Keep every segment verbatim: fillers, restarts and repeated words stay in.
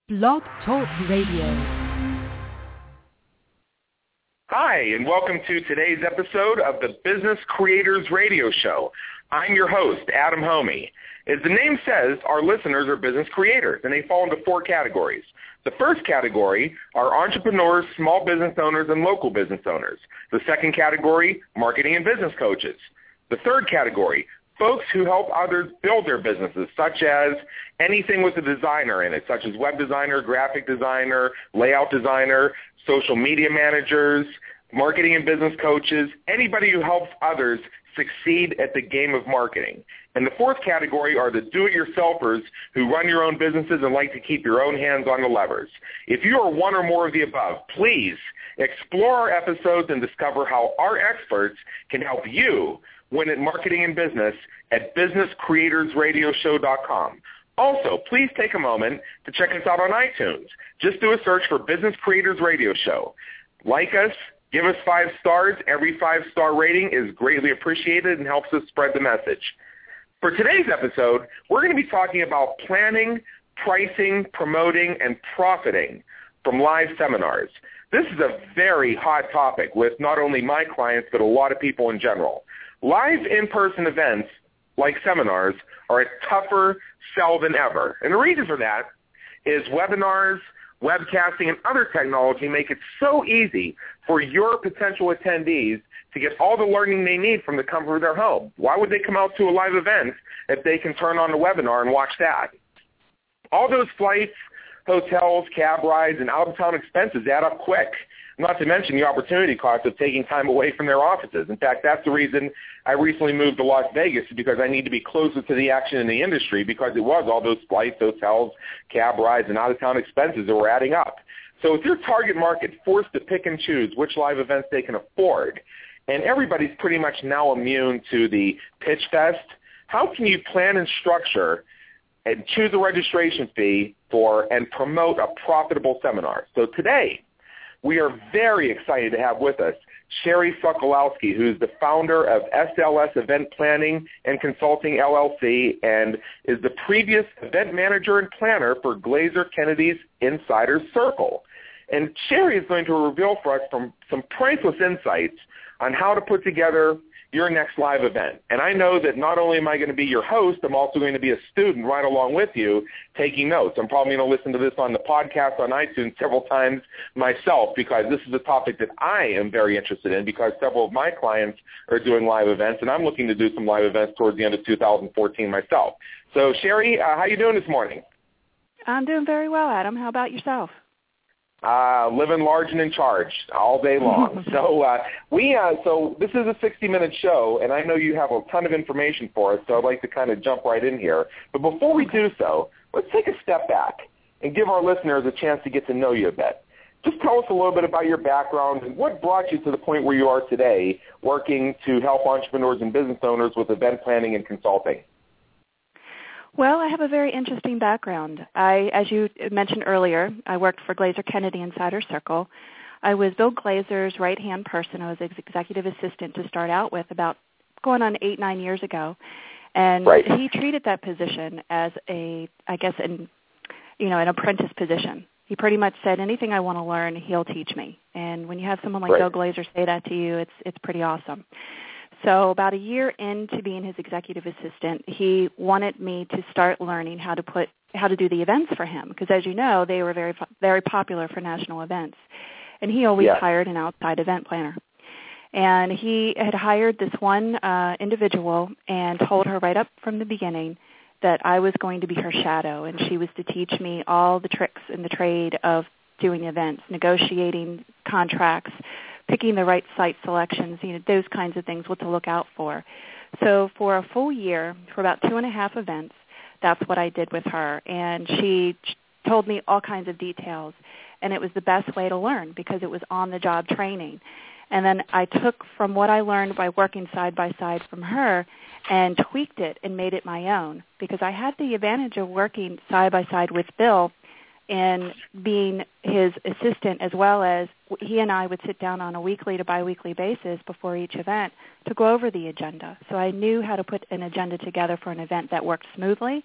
Blog Talk Radio. Hi, and welcome to today's episode of the Business Creators Radio Show. I'm your host, Adam Homey. As the name says, our listeners are business creators, and they fall into four categories. The first category are entrepreneurs, small business owners, and local business owners. The second category, marketing and business coaches. The third category, folks who help others build their businesses, such as anything with a designer in it, such as web designer, graphic designer, layout designer, social media managers, marketing and business coaches, anybody who helps others succeed at the game of marketing. And the fourth category are the do-it-yourselfers who run your own businesses and like to keep your own hands on the levers. If you are one or more of the above, please explore our episodes and discover how our experts can help you win at marketing and business at business creators radio show dot com. Also, please take a moment to check us out on iTunes. Just do a search for Business Creators Radio Show. Like us, give us five stars. Every five-star rating is greatly appreciated and helps us spread the message. For today's episode, we're going to be talking about planning, pricing, promoting, and profiting from live seminars. This is a very hot topic with not only my clients, but a lot of people in general. Live in-person events, like seminars, are a tougher sell than ever. And the reason for that is webinars, webcasting, and other technology make it so easy for your potential attendees to get all the learning they need from the comfort of their home. Why would they come out to a live event if they can turn on a webinar and watch that? All those flights, hotels, cab rides, and out-of-town expenses add up quick, not to mention the opportunity cost of taking time away from their offices. In fact, that's the reason I recently moved to Las Vegas, because I need to be closer to the action in the industry, because it was all those flights, hotels, cab rides, and out-of-town expenses that were adding up. So with your target market forced to pick and choose which live events they can afford, and everybody's pretty much now immune to the pitch fest, how can you plan and structure and choose a registration fee for and promote a profitable seminar? So today, we are very excited to have with us Sherry Sokolowski, who's the founder of S L S Event Planning and Consulting, L L C, and is the previous event manager and planner for Glazer Kennedy's Insider Circle. And Sherry is going to reveal for us some, some priceless insights on how to put together your next live event. And I know that not only am I going to be your host, I'm also going to be a student right along with you taking notes. I'm probably going to listen to this on the podcast on iTunes several times myself, because this is a topic that I am very interested in, because several of my clients are doing live events, and I'm looking to do some live events towards the end of two thousand fourteen myself. So, Sherry, uh, how are you doing this morning? I'm doing very well, Adam. How about yourself? Uh, living large and in charge all day long. so uh, we, uh, so this is a sixty-minute show, and I know you have a ton of information for us, so I'd like to kind of jump right in here. But before we do so, let's take a step back and give our listeners a chance to get to know you a bit. Just tell us a little bit about your background and what brought you to the point where you are today, working to help entrepreneurs and business owners with event planning and consulting. Well, I have a very interesting background. I, as you mentioned earlier, I worked for Glazer Kennedy Insider Circle. I was Bill Glazer's right-hand person. I was his executive assistant to start out with about going on eight, nine years ago. And right. He treated that position as a, I guess, an, you know, an apprentice position. He pretty much said, anything I want to learn, he'll teach me. And when you have someone like right. Bill Glazer say that to you, it's it's pretty awesome. So about a year into being his executive assistant, he wanted me to start learning how to put how to do the events for him, because as you know, they were very very popular for national events, and he always yeah. hired an outside event planner. And he had hired this one uh, individual and told her right up from the beginning that I was going to be her shadow, and she was to teach me all the tricks in the trade of doing events, negotiating contracts, picking the right site selections, you know, those kinds of things, what to look out for. So for a full year, for about two and a half events, that's what I did with her. And she told me all kinds of details, and it was the best way to learn because it was on-the-job training. And then I took from what I learned by working side by side from her and tweaked it and made it my own, because I had the advantage of working side by side with Bill and being his assistant, as well as he and I would sit down on a weekly to biweekly basis before each event to go over the agenda. So I knew how to put an agenda together for an event that worked smoothly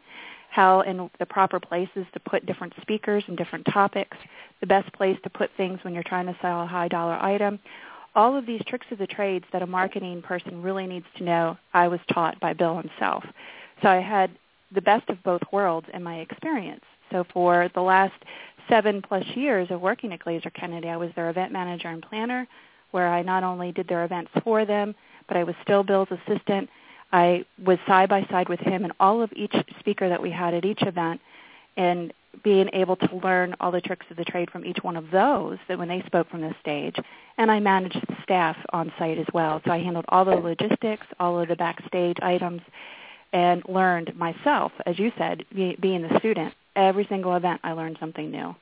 how and the proper places to put different speakers and different topics, the best place to put things when you're trying to sell a high-dollar item. All of these tricks of the trades that a marketing person really needs to know, I was taught by Bill himself. So I had the best of both worlds in my experience. So for the last seven plus years of working at Glazer Kennedy, I was their event manager and planner, where I not only did their events for them, but I was still Bill's assistant. I was side by side with him and all of each speaker that we had at each event, and being able to learn all the tricks of the trade from each one of those that when they spoke from the stage. And I managed the staff on site as well. So I handled all the logistics, all of the backstage items, and learned myself, as you said, being the student. Every single event I learned something new.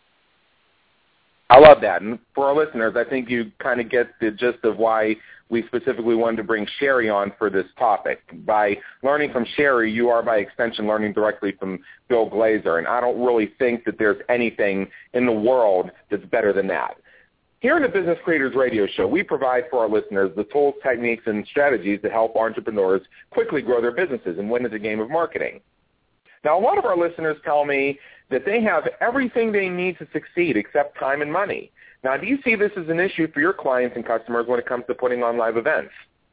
I love that. And for our listeners, I think you kind of get the gist of why we specifically wanted to bring Sherry on for this topic. By learning from Sherry, you are by extension learning directly from Bill Glazer, and I don't really think that there's anything in the world that's better than that. Here in the Business Creators Radio Show, we provide for our listeners the tools, techniques, and strategies to help entrepreneurs quickly grow their businesses and win at the game of marketing. Now, a lot of our listeners tell me that they have everything they need to succeed except time and money. Now, do you see this as an issue for your clients and customers when it comes to putting on live events?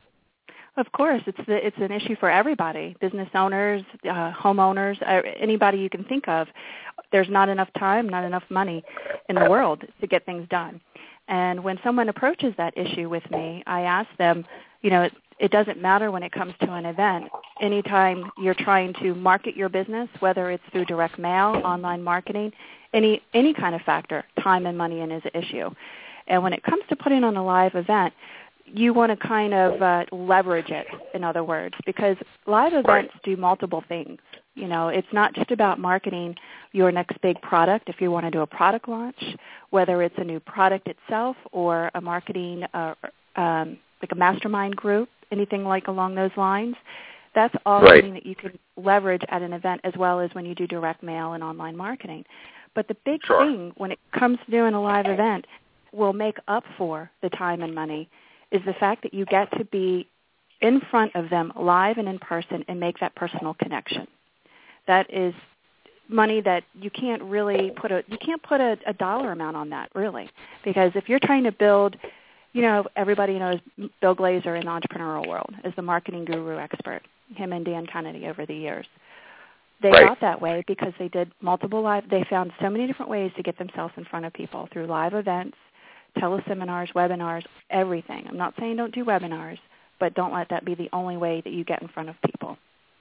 Of course. It's the, it's an issue for everybody, business owners, uh, homeowners, uh, anybody you can think of. There's not enough time, not enough money in the world to get things done. And when someone approaches that issue with me, I ask them, you know, it, it doesn't matter when it comes to an event. Anytime you're trying to market your business, whether it's through direct mail, online marketing, any any kind of factor, time and money in is an issue. And when it comes to putting on a live event, you want to kind of uh, leverage it, in other words, because live events do multiple things. You know, it's not just about marketing your next big product if you want to do a product launch, whether it's a new product itself or a marketing, uh, um, like a mastermind group, anything like along those lines. That's all right. something that you can leverage at an event as well as when you do direct mail and online marketing. But the big sure. thing when it comes to doing a live event will make up for the time and money is the fact that you get to be in front of them live and in person and make that personal connection. That is money that you can't really put a you can't put a, a dollar amount on that, really, because if you're trying to build, you know, everybody knows Bill Glazer in the entrepreneurial world as the marketing guru expert, him and Dan Kennedy over the years. They right. got that way because they did multiple live, they found so many different ways to get themselves in front of people through live events, teleseminars, webinars, everything. I'm not saying don't do webinars, but don't let that be the only way that you get in front of people.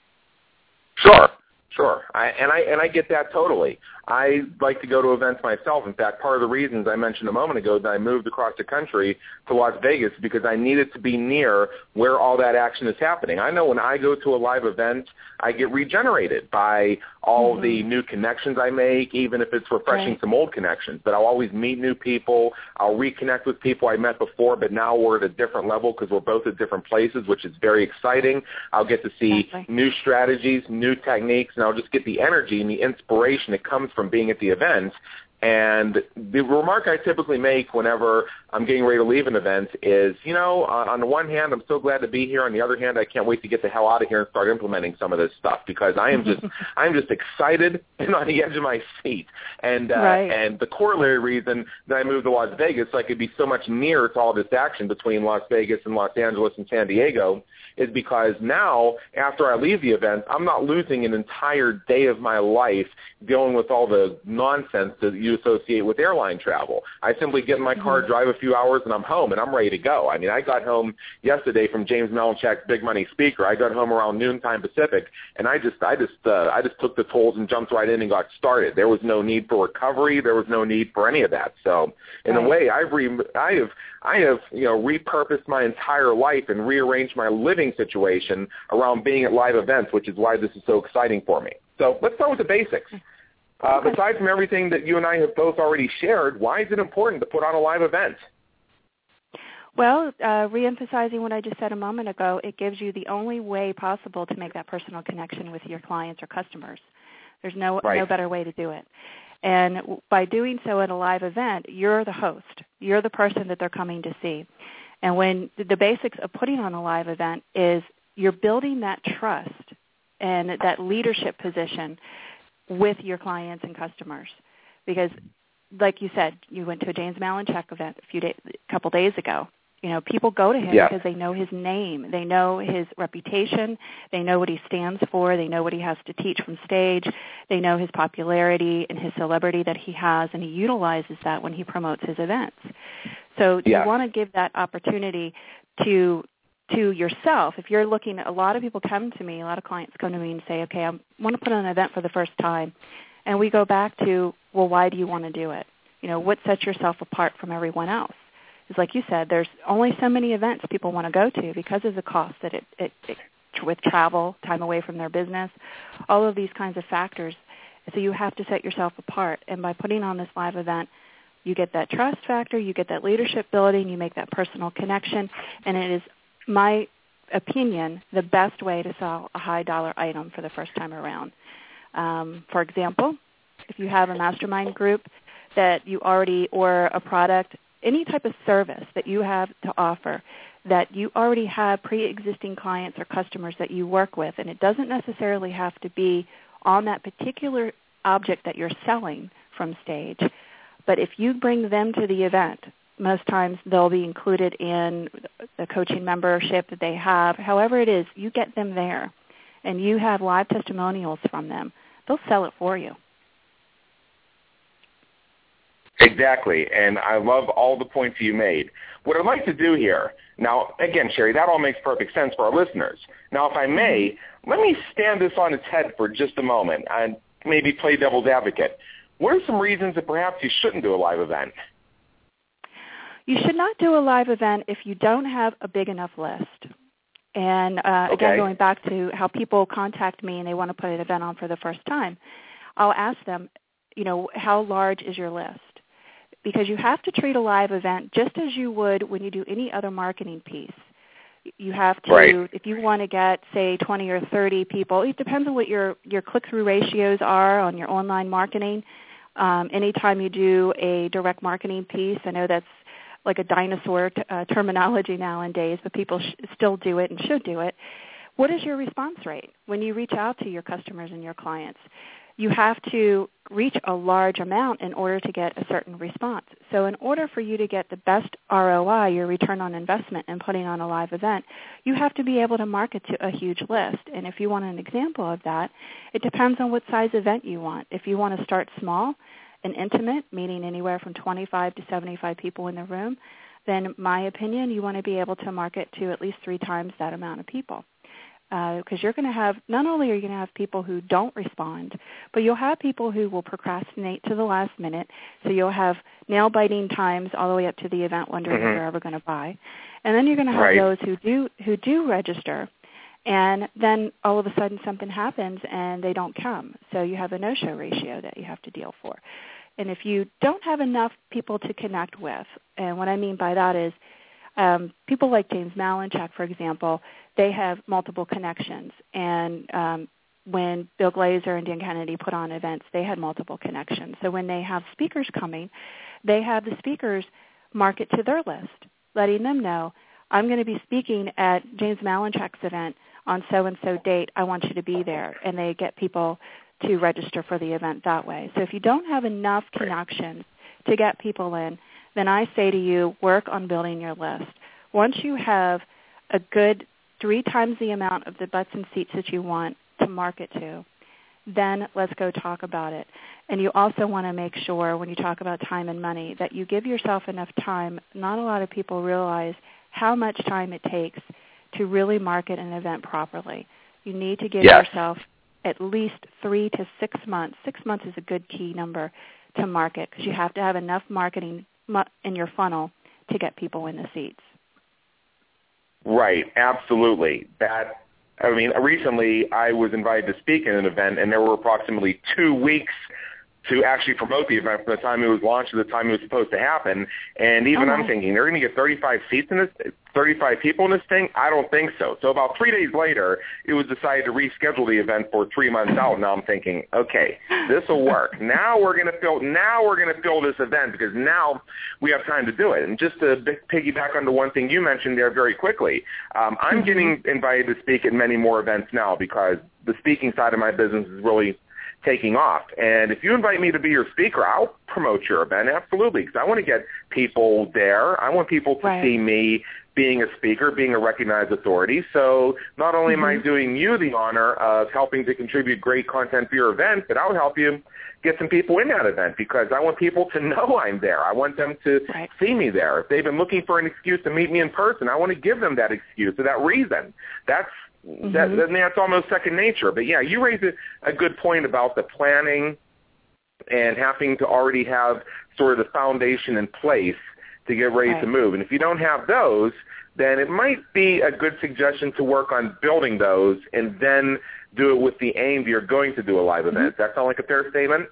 Sure. Sure, I, and I and I get that totally. I like to go to events myself. In fact, part of the reasons I mentioned a moment ago that I moved across the country to Las Vegas because I needed to be near where all that action is happening. I know when I go to a live event, I get regenerated by all mm-hmm. the new connections I make, even if it's refreshing right. some old connections. But I'll always meet new people. I'll reconnect with people I met before, but now we're at a different level because we're both at different places, which is very exciting. I'll get to see exactly. new strategies, new techniques, and I'll just get the energy and the inspiration that comes from being at the event. And the remark I typically make whenever I'm getting ready to leave an event is, you know, on the one hand, I'm so glad to be here. On the other hand, I can't wait to get the hell out of here and start implementing some of this stuff because I am just, I'm just excited and on the edge of my seat. And uh, right. and the corollary reason that I moved to Las Vegas, so I could be so much nearer to all this action between Las Vegas and Los Angeles and San Diego, is because now, after I leave the event, I'm not losing an entire day of my life dealing with all the nonsense that you associate with airline travel. I simply get in my car, mm-hmm. drive a few hours, and I'm home, and I'm ready to go. I mean, I got home yesterday from James Melanchak's Big Money Speaker. I got home around noontime Pacific, and I just, I just, uh, I just took the tools and jumped right in and got started. There was no need for recovery. There was no need for any of that. So, in right. a way, I've re- I have, I have, you know, repurposed my entire life and rearranged my living situation around being at live events, which is why this is so exciting for me. So let's start with the basics. Uh, aside from everything that you and I have both already shared, why is it important to put on a live event? Well, uh, reemphasizing what I just said a moment ago, it gives you the only way possible to make that personal connection with your clients or customers. There's no right. no better way to do it. And by doing so at a live event, you're the host. You're the person that they're coming to see. And when the basics of putting on a live event is you're building that trust and that leadership position with your clients and customers. Because, like you said, you went to a James Malinchak event a few days, a couple days ago. You know, people go to him yeah. because they know his name, they know his reputation, they know what he stands for, they know what he has to teach from stage, they know his popularity and his celebrity that he has, and he utilizes that when he promotes his events. So yeah. you want to give that opportunity to to yourself. If you're looking, a lot of people come to me, a lot of clients come to me and say, okay, I want to put on an event for the first time. And we go back to, well, why do you want to do it? You know, what sets yourself apart from everyone else? It's like you said, there's only so many events people want to go to because of the cost that it, it, it with travel, time away from their business, all of these kinds of factors. So you have to set yourself apart. And by putting on this live event, you get that trust factor, you get that leadership building, you make that personal connection, and it is, my opinion, the best way to sell a high-dollar item for the first time around. Um, for example, if you have a mastermind group that you already, or a product, any type of service that you have to offer that you already have pre-existing clients or customers that you work with, and it doesn't necessarily have to be on that particular object that you're selling from stage, but if you bring them to the event, most times they'll be included in the coaching membership that they have. However it is, you get them there, and you have live testimonials from them. They'll sell it for you. Exactly, and I love all the points you made. What I'd like to do here, now, again, Sherry, that all makes perfect sense for our listeners. Now, if I may, let me stand this on its head for just a moment and maybe play devil's advocate. What are some reasons that perhaps you shouldn't do a live event? You should not do a live event if you don't have a big enough list. And uh, okay. again, going back to how people contact me and they want to put an event on for the first time, I'll ask them, you know, how large is your list? Because you have to treat a live event just as you would when you do any other marketing piece. You have to, right. if you want to get, say, twenty or thirty people, it depends on what your, your click-through ratios are on your online marketing. Um, anytime you do a direct marketing piece, I know that's like a dinosaur t- uh, terminology nowadays, but people sh- still do it and should do it. What is your response rate when you reach out to your customers and your clients? You have to reach a large amount in order to get a certain response. So in order for you to get the best R O I, your return on investment, in putting on a live event, you have to be able to market to a huge list. And if you want an example of that, it depends on what size event you want. If you want to start small and intimate, meaning anywhere from twenty-five to seventy-five people in the room, then in my opinion, you want to be able to market to at least three times that amount of people. Because uh, you're going to have, not only are you going to have people who don't respond, but you'll have people who will procrastinate to the last minute. So you'll have nail-biting times all the way up to the event wondering mm-hmm. if they're ever going to buy. And then you're going to have right. those who do who do register, and then all of a sudden something happens and they don't come. So you have a no-show ratio that you have to deal for. And if you don't have enough people to connect with, and what I mean by that is um, people like James Malinchak, for example, they have multiple connections. And um, when Bill Glazer and Dan Kennedy put on events, they had multiple connections. So when they have speakers coming, they have the speakers market to their list, letting them know, I'm going to be speaking at James Malinchak's event on so-and-so date. I want you to be there. And they get people to register for the event that way. So if you don't have enough connections to get people in, then I say to you, work on building your list. Once you have a good three times the amount of the butts and seats that you want to market to, then let's go talk about it. And you also want to make sure when you talk about time and money that you give yourself enough time. Not a lot of people realize how much time it takes to really market an event properly. You need to give yes. yourself at least three to six months. Six months is a good key number to market because you have to have enough marketing in your funnel to get people in the seats. Right, absolutely. That, I mean, recently I was invited to speak at an event, and there were approximately two weeks to actually promote the event from the time it was launched to the time it was supposed to happen. And even oh, I'm thinking, they're going to get thirty-five seats in this, thirty-five people in this thing? I don't think so. So about three days later, it was decided to reschedule the event for three months out. Now I'm thinking, okay, this will work. Now we're going to fill. Now we're going to fill this event because now we have time to do it. And just to piggyback on the one thing you mentioned there very quickly, um, I'm mm-hmm. getting invited to speak at many more events now because the speaking side of my business is really taking off. And if you invite me to be your speaker, I'll promote your event, absolutely, because I want to get people there. I want people to right. see me being a speaker, being a recognized authority. So not only mm-hmm. am I doing you the honor of helping to contribute great content for your event, but I'll help you get some people in that event because I want people to know I'm there. I want them to right. see me there. If they've been looking for an excuse to meet me in person, I want to give them that excuse or that reason. That's Mm-hmm. That, that, that's almost second nature. But, yeah, you raised a, a good point about the planning and having to already have sort of the foundation in place to get ready right. to move. And if you don't have those, then it might be a good suggestion to work on building those and then do it with the aim that you're going to do a live event. Mm-hmm. Does that sound like a fair statement?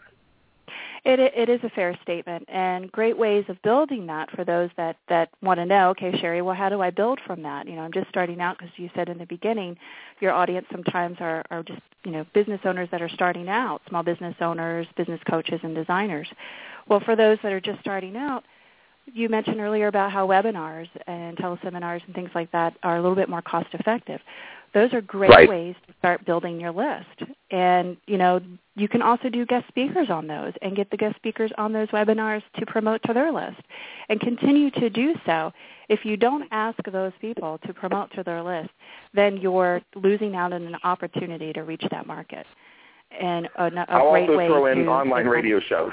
It, it is a fair statement, and great ways of building that for those that, that want to know, okay, Sherry, well, how do I build from that? You know, I'm just starting out because you said in the beginning your audience sometimes are, are just, you know, business owners that are starting out, small business owners, business coaches, and designers. Well, for those that are just starting out, you mentioned earlier about how webinars and teleseminars and things like that are a little bit more cost-effective. Those are great right. ways to start building your list. And, you know, you can also do guest speakers on those and get the guest speakers on those webinars to promote to their list and continue to do so. If you don't ask those people to promote to their list, then you're losing out on an opportunity to reach that market. And a, a I'll great also way throw in to online radio shows.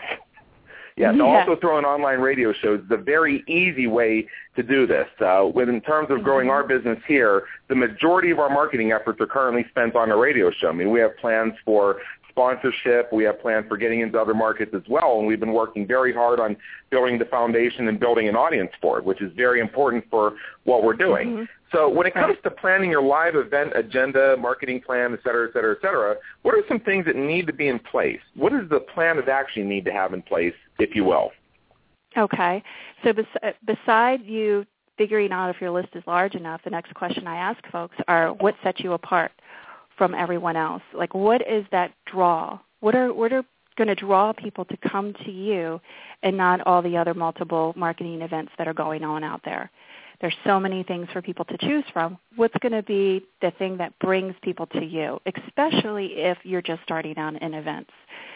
Yes, yeah. I'll also throw in online radio shows. The very easy way to do this. Uh, with, in terms of growing mm-hmm. our business here, the majority of our marketing efforts are currently spent on a radio show. I mean, we have plans for sponsorship. We have plans for getting into other markets as well, and we've been working very hard on building the foundation and building an audience for it, which is very important for what we're doing. Mm-hmm. So when it comes to planning your live event agenda, marketing plan, et cetera, et cetera, et cetera, what are some things that need to be in place? What does the plan of action need to have in place, if you will? Okay. So bes- beside you figuring out if your list is large enough, the next question I ask folks are, what sets you apart from everyone else? Like, what is that draw? What are what are going to draw people to come to you and not all the other multiple marketing events that are going on out there? There's so many things for people to choose from. What's going to be the thing that brings people to you, especially if you're just starting out in events?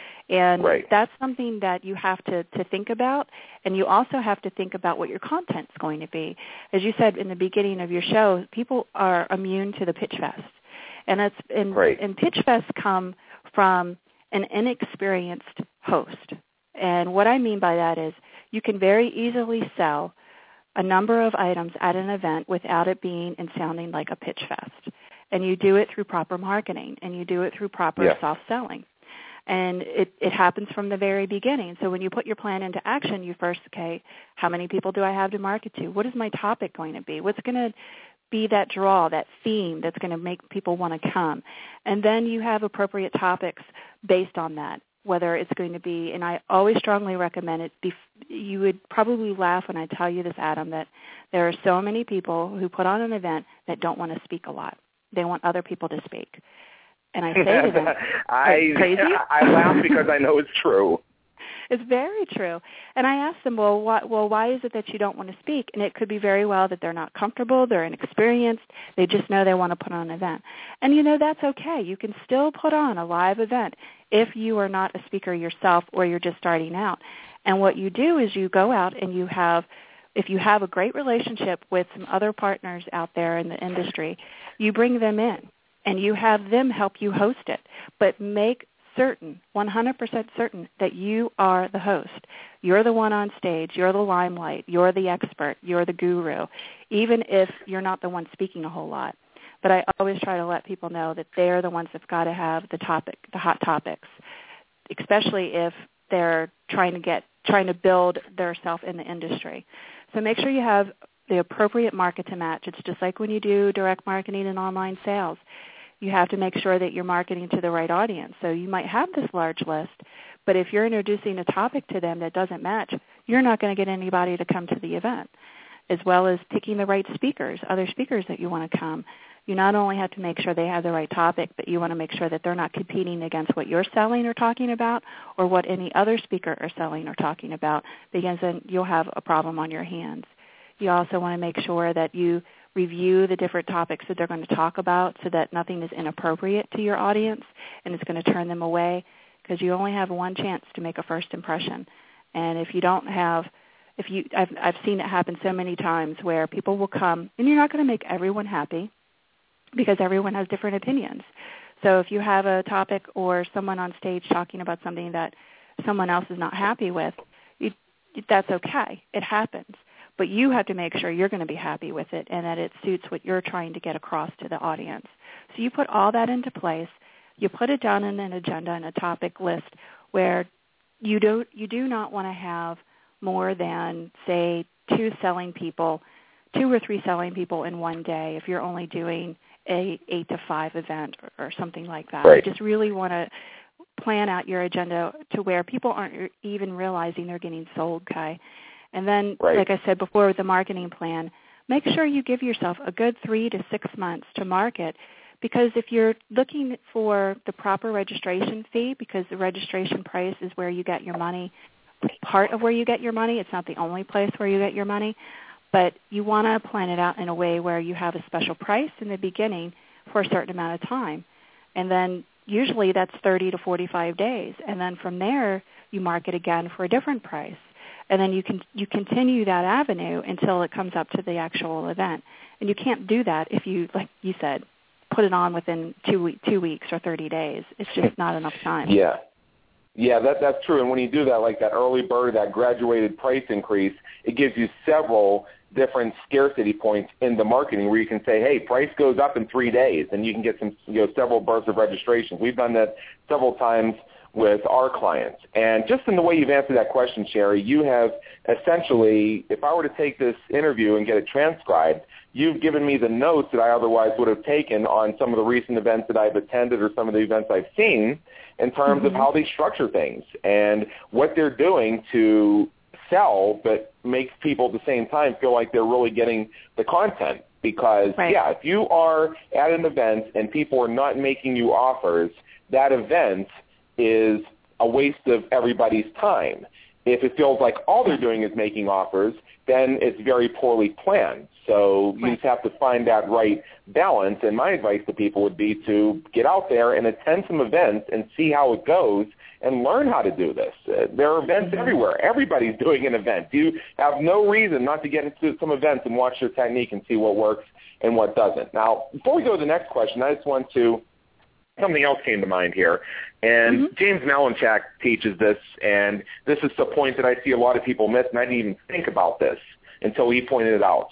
And right. that's something that you have to, to think about, and you also have to think about what your content's going to be. As you said in the beginning of your show, people are immune to the pitch fest. And, it's, and, right. and pitch fests come from an inexperienced host. And what I mean by that is you can very easily sell a number of items at an event without it being and sounding like a pitch fest. And you do it through proper marketing, and you do it through proper yeah. soft selling. And it, it happens from the very beginning. So when you put your plan into action, you first, okay, how many people do I have to market to? What is my topic going to be? What's going to be that draw, that theme that's going to make people want to come? And then you have appropriate topics based on that, whether it's going to be, and I always strongly recommend it. You would probably laugh when I tell you this, Adam, that there are so many people who put on an event that don't want to speak a lot. They want other people to speak. And I say to them, I, crazy? I laugh because I know it's true. It's very true. And I ask them, well, why, well, why is it that you don't want to speak? And it could be very well that they're not comfortable, they're inexperienced, they just know they want to put on an event. And, you know, that's okay. You can still put on a live event if you are not a speaker yourself or you're just starting out. And what you do is you go out and you have, if you have a great relationship with some other partners out there in the industry, you bring them in. And you have them help you host it. But make certain, one hundred percent certain, that you are the host. You're the one on stage. You're the limelight. You're the expert. You're the guru, even if you're not the one speaking a whole lot. But I always try to let people know that they're the ones that's got to have the topic, the hot topics, especially if they're trying to get, trying to build their self in the industry. So make sure you have the appropriate market to match. It's just like when you do direct marketing and online sales. You have to make sure that you're marketing to the right audience. So you might have this large list, But if you're introducing a topic to them that doesn't match, you're not going to get anybody to come to the event, as well as picking the right speakers, other speakers that you want to come. You not only have to make sure they have the right topic, but you want to make sure that they're not competing against what you're selling or talking about or what any other speaker are selling or talking about, because then you'll have a problem on your hands. You also want to make sure that you review the different topics that they're going to talk about so that nothing is inappropriate to your audience and it's going to turn them away, because you only have one chance to make a first impression. And if you don't have, if you, I've, I've seen it happen so many times where people will come, and you're not going to make everyone happy because everyone has different opinions. So if you have a topic or someone on stage talking about something that someone else is not happy with, you, that's okay. It happens. But you have to make sure you're going to be happy with it and that it suits what you're trying to get across to the audience. So you put all that into place. You put it down in an agenda and a topic list where you do, you do not want to have more than, say, two selling people, two or three selling people in one day if you're only doing a eight to five event or, or something like that. Right. You just really want to plan out your agenda to where people aren't even realizing they're getting sold, Kai. And then, right. like I said before with the marketing plan, make sure you give yourself a good three to six months to market, because if you're looking for the proper registration fee, because the registration price is where you get your money, part of where you get your money, it's not the only place where you get your money, but you want to plan it out in a way where you have a special price in the beginning for a certain amount of time. And then usually that's thirty to forty-five days. And then from there, you market again for a different price. And then you can you continue that avenue until it comes up to the actual event. And you can't do that if you, like you said, put it on within two two weeks or thirty days. It's just not enough time. Yeah. Yeah, that, that's true. And when you do that, like that early bird, that graduated price increase, it gives you several different scarcity points in the marketing where you can say, hey, price goes up in three days, and you can get some, you know, several bursts of registrations. We've done that several times with our clients. And just in the way you've answered that question, Sherry, you have essentially, if I were to take this interview and get it transcribed, you've given me the notes that I otherwise would have taken on some of the recent events that I've attended or some of the events I've seen in terms mm-hmm. of how they structure things and what they're doing to sell but makes people at the same time feel like they're really getting the content. Because, right. yeah, if you are at an event and people are not making you offers, that event is a waste of everybody's time. If it feels like all they're doing is making offers, then it's very poorly planned. So you right. just have to find that right balance. And my advice to people would be to get out there and attend some events and see how it goes and learn how to do this. Uh, there are events mm-hmm. everywhere. Everybody's doing an event. You have no reason not to get into some events and watch their technique and see what works and what doesn't. Now, before we go to the next question, I just want to something else came to mind here. And mm-hmm. James Malinchak teaches this, and this is the point that I see a lot of people miss, and I didn't even think about this until he pointed it out.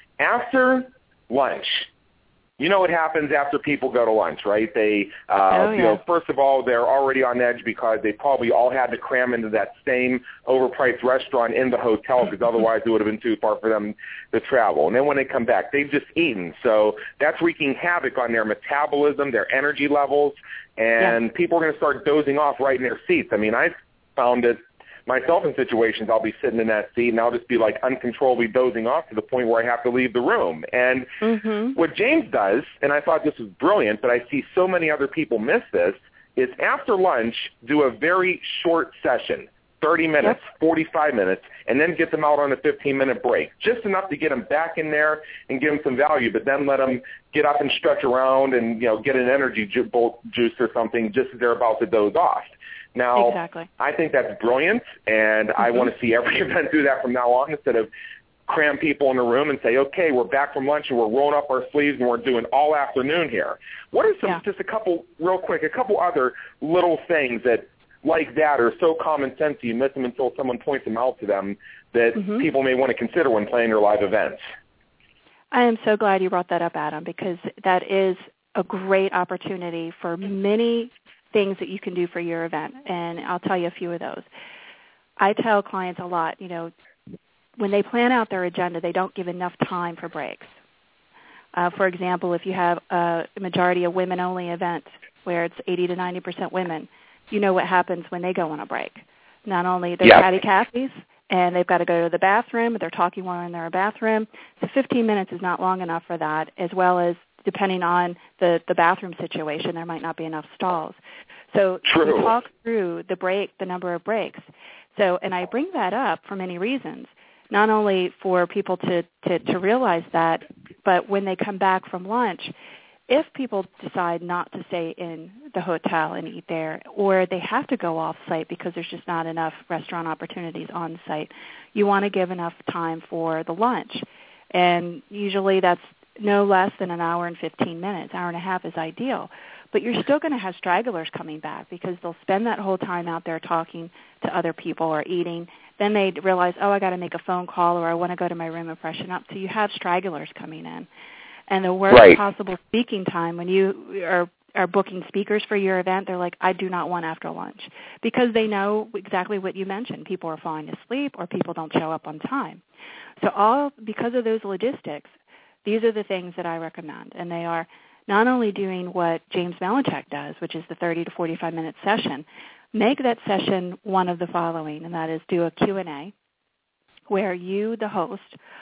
After lunch, you know what happens after people go to lunch, right? They, uh, oh, you yeah. know, first of all, they're already on edge because they probably all had to cram into that same overpriced restaurant in the hotel because otherwise it would have been too far for them to travel. And then when they come back, they've just eaten. So that's wreaking havoc on their metabolism, their energy levels, and yeah. people are going to start dozing off right in their seats. I mean, I've found it myself in situations I'll be sitting in that seat and I'll just be like uncontrollably dozing off to the point where I have to leave the room. And mm-hmm. what James does, and I thought this was brilliant, but I see so many other people miss this, is after lunch do a very short session, thirty minutes, yep. forty-five minutes, and then get them out on a fifteen-minute break, just enough to get them back in there and give them some value, but then let them get up and stretch around and, you know, get an energy ju- bolt juice or something just as they're about to doze off. Now, exactly. I think that's brilliant, and mm-hmm. I want to see every event do that from now on instead of cram people in a room and say, okay, we're back from lunch and we're rolling up our sleeves and we're doing all afternoon here. What are some, yeah. just a couple, real quick, a couple other little things that, like that, are so common sense you miss them until someone points them out to them that mm-hmm. people may want to consider when planning their live events? I am so glad you brought that up, Adam, because that is a great opportunity for many things that you can do for your event, and I'll tell you a few of those. I tell clients a lot, you know, when they plan out their agenda, they don't give enough time for breaks. Uh, for example, if you have a majority of women-only event where it's eighty to ninety percent women, you know what happens when they go on a break. Not only they're yes. catty Cathy's, and they've got to go to the bathroom, they're talking while in their bathroom. So fifteen minutes is not long enough for that, as well as depending on the, the bathroom situation, there might not be enough stalls. So True. we talk through the break, the number of breaks. So, and I bring that up for many reasons, not only for people to, to, to realize that, but when they come back from lunch, if people decide not to stay in the hotel and eat there, or they have to go off-site because there's just not enough restaurant opportunities on-site, you want to give enough time for the lunch. And usually that's no less than an hour and fifteen minutes. Hour and a half is ideal. But you're still going to have stragglers coming back because they'll spend that whole time out there talking to other people or eating. Then they realize, oh, I got to make a phone call, or I want to go to my room and freshen up. So you have stragglers coming in. And the worst right. possible speaking time when you are, are booking speakers for your event, they're like, I do not want after lunch, because they know exactly what you mentioned. People are falling asleep or people don't show up on time. So all because of those logistics, these are the things that I recommend. And they are not only doing what James Malinchak does, which is the thirty to forty-five minute session, make that session one of the following, and that is do a Q and A where you, the host,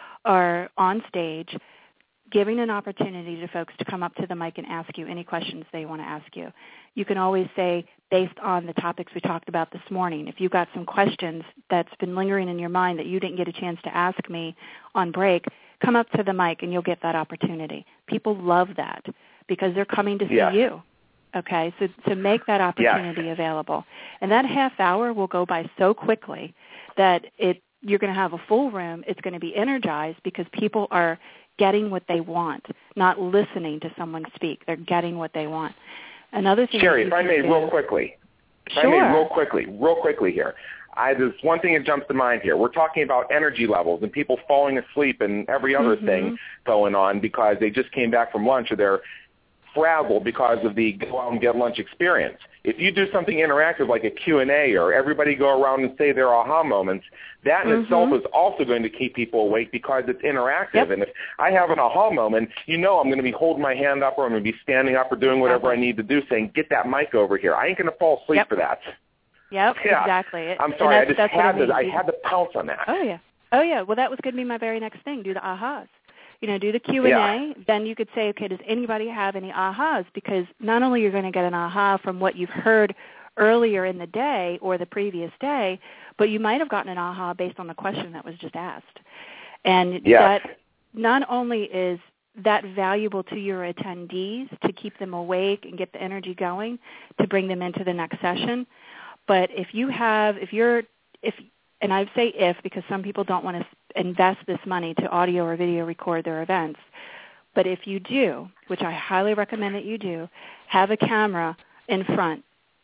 are on stage giving an opportunity to folks to come up to the mic and ask you any questions they want to ask you. You can always say, based on the topics we talked about this morning, if you've got some questions that's been lingering in your mind that you didn't get a chance to ask me on break, come up to the mic and you'll get that opportunity. People love that because they're coming to see yes. you. Okay, so to make that opportunity yes. available. And that half hour will go by so quickly that it you're going to have a full room. It's going to be energized because people are getting what they want, not listening to someone speak. They're getting what they want. Another thing. Sherry, if I may, do, real quickly, if sure. I may, real quickly, real quickly here. I, there's one thing that jumps to mind here. We're talking about energy levels and people falling asleep and every other mm-hmm. thing going on because they just came back from lunch or they're frazzled because of the go out and get lunch experience. If you do something interactive like a Q and A or everybody go around and say their aha moments, that in mm-hmm. itself is also going to keep people awake because it's interactive. Yep. And if I have an aha moment, you know I'm going to be holding my hand up or I'm going to be standing up or doing whatever exactly. I need to do saying, get that mic over here. I ain't going to fall asleep yep. for that. Yep, yeah. exactly. It, I'm sorry, I just that's had I, mean. to, I had to pounce on that. Oh, yeah. Oh, yeah. Well, that was going to be my very next thing, do the ahas. You know, do the Q and A, yeah. then you could say, okay, does anybody have any ahas? Because not only you're going to get an aha from what you've heard earlier in the day or the previous day, but you might have gotten an aha based on the question that was just asked. And yes. that not only is that valuable to your attendees to keep them awake and get the energy going to bring them into the next session, but if you have, if you're, if and I say if because some people don't want to invest this money to audio or video record their events. But if you do, which I highly recommend that you do, have a camera in front.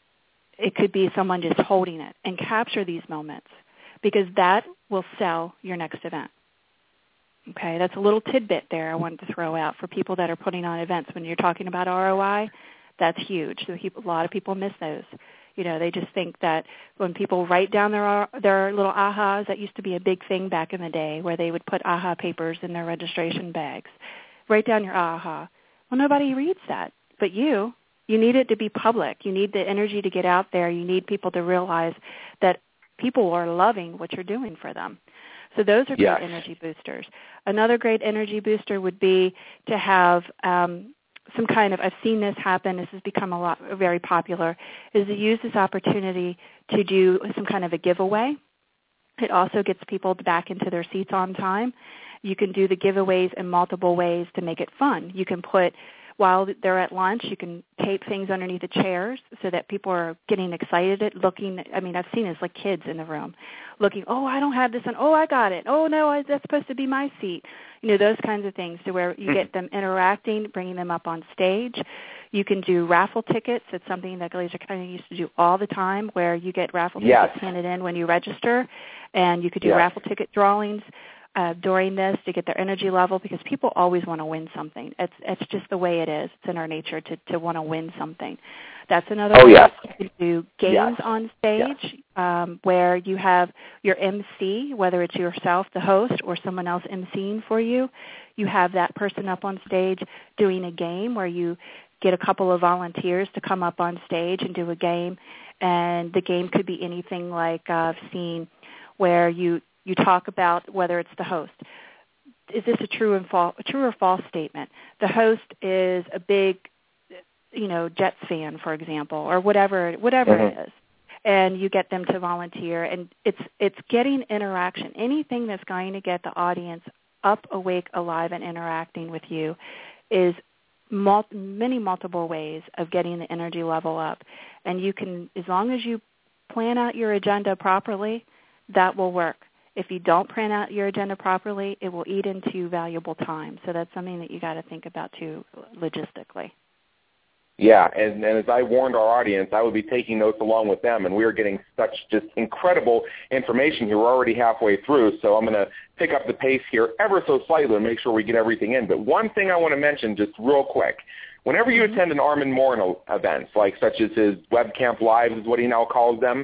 It could be someone just holding it and capture these moments because that will sell your next event. Okay, that's a little tidbit there I wanted to throw out for people that are putting on events. When you're talking about R O I, that's huge. So a lot of people miss those. You know, they just think that when people write down their their little ahas, that used to be a big thing back in the day where they would put aha papers in their registration bags. Write down your aha. Well, nobody reads that, but you. You need it to be public. You need the energy to get out there. You need people to realize that people are loving what you're doing for them. So those are great yes. energy boosters. Another great energy booster would be to have um, some kind of, I've seen this happen, this has become a lot very popular, is to use this opportunity to do some kind of a giveaway. It also gets people back into their seats on time. You can do the giveaways in multiple ways to make it fun. You can put, while they're at lunch, you can tape things underneath the chairs so that people are getting excited at looking. I mean, I've seen this like kids in the room looking, oh, I don't have this one. Oh, I got it. Oh, no, I, that's supposed to be my seat. You know, those kinds of things to where you get them interacting, bringing them up on stage. You can do raffle tickets. It's something that Glacier County used to do all the time where you get raffle yes. tickets handed in when you register, and you could do yes. raffle ticket drawings Uh, during this to get their energy level because people always want to win something. It's it's just the way it is. It's in our nature to, to want to win something. That's another oh, way. Yes. You can do games yes. on stage yes. um, where you have your M C, whether it's yourself, the host, or someone else emceeing for you. You have that person up on stage doing a game where you get a couple of volunteers to come up on stage and do a game. And the game could be anything like uh, I've seen where you, you talk about whether it's the host. Is this a true and false, a true or false statement? The host is a big, you know, Jets fan, for example, or whatever, whatever mm-hmm. it is, and you get them to volunteer. And it's it's getting interaction. Anything that's going to get the audience up, awake, alive, and interacting with you is mul- many multiple ways of getting the energy level up. And you can, as long as you plan out your agenda properly, that will work. If you don't plan out your agenda properly, it will eat into valuable time. So that's something that you got to think about too, logistically. Yeah, and, and as I warned our audience, I would be taking notes along with them, and we are getting such just incredible information here. We're already halfway through, so I'm going to pick up the pace here ever so slightly and make sure we get everything in. But one thing I want to mention just real quick, whenever you attend an Armin Morin events, like such as his Webcamp Lives is what he now calls them,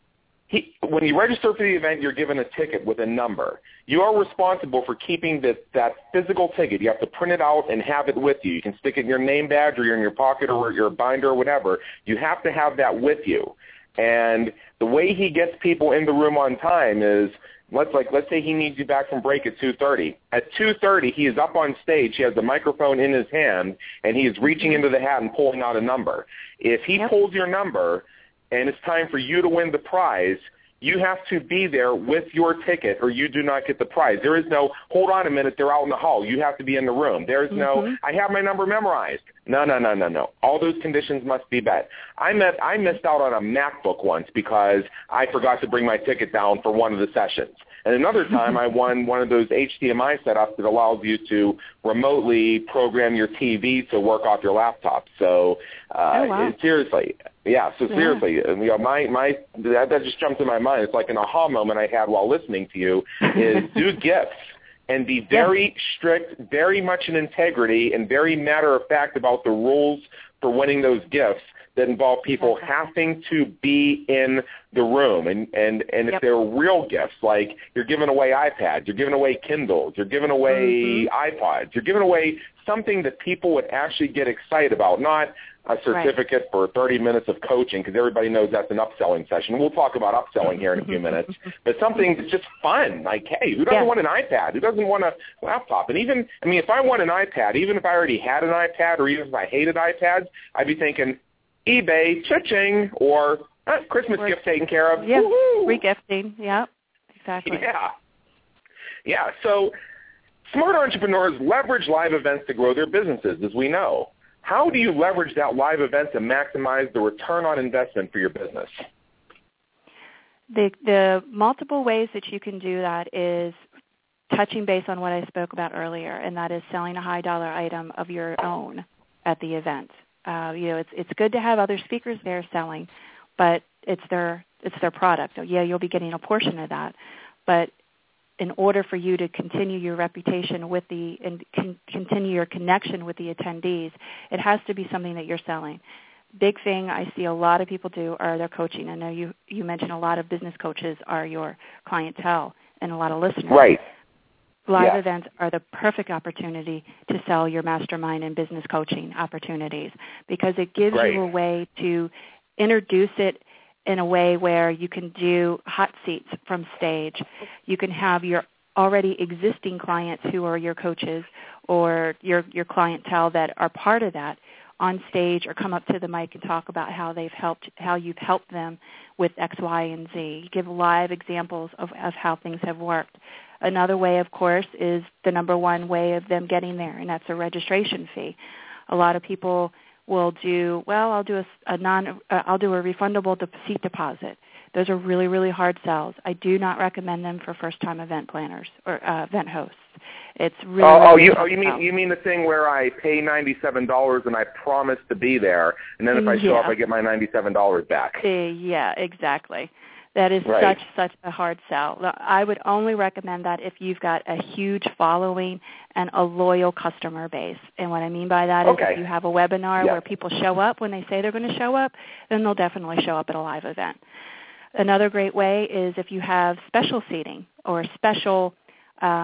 He, when you register for the event, you're given a ticket with a number. You are responsible for keeping the, that physical ticket. You have to print it out and have it with you. You can stick it in your name badge or in your pocket or your binder or whatever. You have to have that with you. And the way he gets people in the room on time is, let's like let's say he needs you back from break at two thirty. At two thirty, he is up on stage. He has the microphone in his hand, and he is reaching into the hat and pulling out a number. If he yep. pulls your number, and it's time for you to win the prize, you have to be there with your ticket or you do not get the prize. There is no, hold on a minute, they're out in the hall. You have to be in the room. There's mm-hmm. no, I have my number memorized. No, no, no, no, no. All those conditions must be met. I, met, I missed out on a MacBook once because I forgot to bring my ticket down for one of the sessions. And another time I won one of those H D M I setups that allows you to remotely program your T V to work off your laptop. So uh, oh, wow. seriously, yeah, so yeah. seriously, you know, my, my that, that just jumped in my mind. It's like an aha moment I had while listening to you is do gifts and be very yes. strict, very much in integrity, and very matter-of-fact about the rules for winning those gifts that involve people okay. having to be in the room. And, and, and if yep. they're real gifts, like you're giving away iPads, you're giving away Kindles, you're giving away mm-hmm. iPods, you're giving away something that people would actually get excited about, not a certificate right. for thirty minutes of coaching, because everybody knows that's an upselling session. We'll talk about upselling here in a few minutes. But something that's just fun, like, hey, who doesn't yeah. want an iPad? Who doesn't want a laptop? And even, I mean, if I want an iPad, even if I already had an iPad or even if I hated iPads, I'd be thinking, eBay, cha-ching, or uh, Christmas or, gift taken care of. Yeah, regifting. Yeah, exactly. Yeah. Yeah, so smart entrepreneurs leverage live events to grow their businesses, as we know. How do you leverage that live event to maximize the return on investment for your business? The, the multiple ways that you can do that is touching base on what I spoke about earlier, and that is selling a high-dollar item of your own at the event. Uh, you know, it's it's good to have other speakers there selling, but it's their it's their product. So yeah, you'll be getting a portion of that, but in order for you to continue your reputation with the and con- continue your connection with the attendees, it has to be something that you're selling. Big thing I see a lot of people do are their coaching. I know you you mentioned a lot of business coaches are your clientele and a lot of listeners. Right. Live yeah. events are the perfect opportunity to sell your mastermind and business coaching opportunities because it gives right. you a way to introduce it in a way where you can do hot seats from stage. You can have your already existing clients who are your coaches or your, your clientele that are part of that on stage or come up to the mic and talk about how they've helped, how you've helped them with X, Y, and Z. You give live examples of, of how things have worked. Another way, of course, is the number one way of them getting there, and that's a registration fee. A lot of people will do, well, I'll do a, a non, uh, I'll do a refundable de- seat deposit. Those are really, really hard sells. I do not recommend them for first-time event planners or uh, event hosts. It's really. Oh, really oh you, oh, you mean sell. you mean the thing where I pay ninety-seven dollars and I promise to be there, and then if I show yeah. up, I get my ninety-seven dollars back. Uh, yeah, exactly. That is right. such, such a hard sell. I would only recommend that if you've got a huge following and a loyal customer base. And what I mean by that okay. is if you have a webinar yeah. where people show up when they say they're going to show up, then they'll definitely show up at a live event. Another great way is if you have special seating or special um,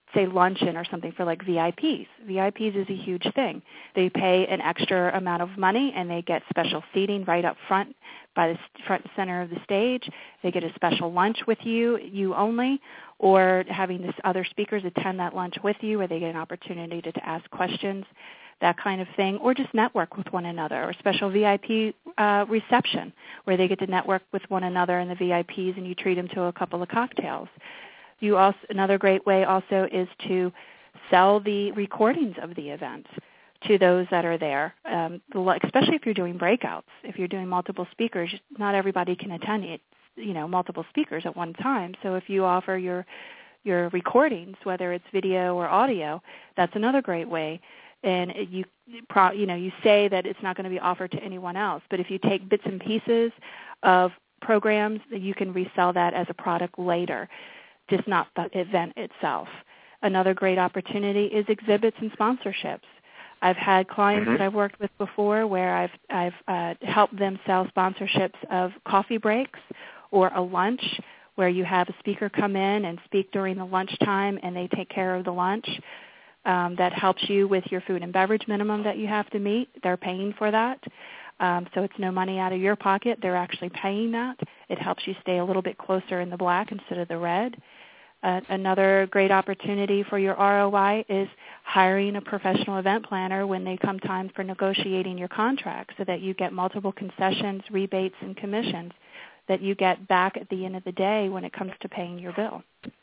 say, luncheon or something for like V I Ps. V I Ps is a huge thing. They pay an extra amount of money, and they get special seating right up front by the front and center of the stage. They get a special lunch with you, you only, or having this other speakers attend that lunch with you, where they get an opportunity to, to ask questions, that kind of thing, or just network with one another, or special V I P uh, reception where they get to network with one another and the V I Ps, and you treat them to a couple of cocktails. You also, another great way also is to sell the recordings of the events to those that are there, um, especially if you're doing breakouts. If you're doing multiple speakers, not everybody can attend it, you know, multiple speakers at one time. So if you offer your your recordings, whether it's video or audio, that's another great way. And you, you know, you say that it's not going to be offered to anyone else, but if you take bits and pieces of programs, you can resell that as a product later, just not the event itself. Another great opportunity is exhibits and sponsorships. I've had clients mm-hmm. that I've worked with before where I've I've uh, helped them sell sponsorships of coffee breaks or a lunch where you have a speaker come in and speak during the lunchtime, and they take care of the lunch. Um, that helps you with your food and beverage minimum that you have to meet. They're paying for that. Um, so it's no money out of your pocket. They're actually paying that. It helps you stay a little bit closer in the black instead of the red. Uh, another great opportunity for your R O I is hiring a professional event planner when they come time for negotiating your contract, so that you get multiple concessions, rebates, and commissions that you get back at the end of the day when it comes to paying your bill.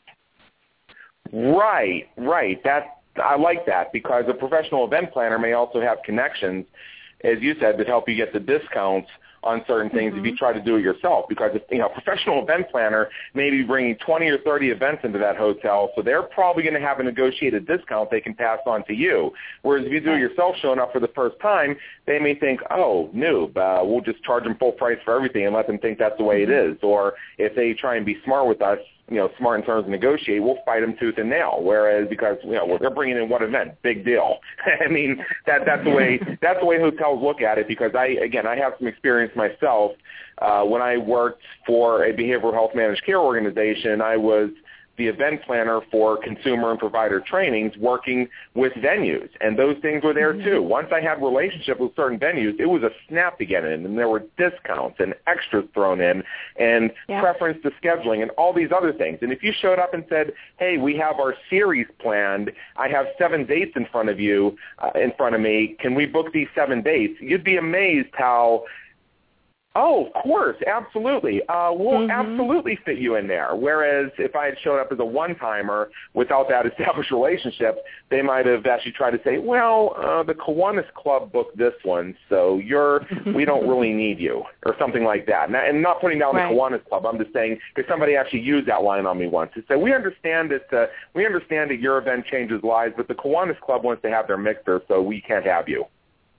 Right, right. That I like that, because a professional event planner may also have connections, as you said, that help you get the discounts on certain things mm-hmm. if you try to do it yourself. Because if, you know, a professional event planner may be bringing twenty or thirty events into that hotel, so they're probably going to have a negotiated discount they can pass on to you. Whereas if you do it yourself, showing up for the first time, they may think, oh, noob, uh, we'll just charge them full price for everything and let them think that's the way it is. Or if they try and be smart with us, you know, smart in terms of negotiate, we'll fight them tooth and nail. Whereas because, you know, they're bringing in one event, big deal. I mean, that that's the way that's the way hotels look at it. Because I, again, I have some experience myself. Uh, when I worked for a behavioral health managed care organization, I was the event planner for consumer and provider trainings, working with venues, and those things were there too. Once I had relationship with certain venues, it was a snap to get in, and there were discounts and extras thrown in, and yeah. preference to scheduling, and all these other things. And if you showed up and said, "Hey, we have our series planned. I have seven dates in front of you, uh, in front of me. Can we book these seven dates?" You'd be amazed how. Oh, of course, absolutely. Uh, we'll mm-hmm. absolutely fit you in there. Whereas if I had shown up as a one-timer without that established relationship, they might have actually tried to say, well, uh, the Kiwanis Club booked this one, so you're we don't really need you, or something like that. And, and not putting down right. the Kiwanis Club, I'm just saying, because somebody actually used that line on me once. They said, we understand that uh, we understand that your event changes lives, but the Kiwanis Club wants to have their mixer, so we can't have you.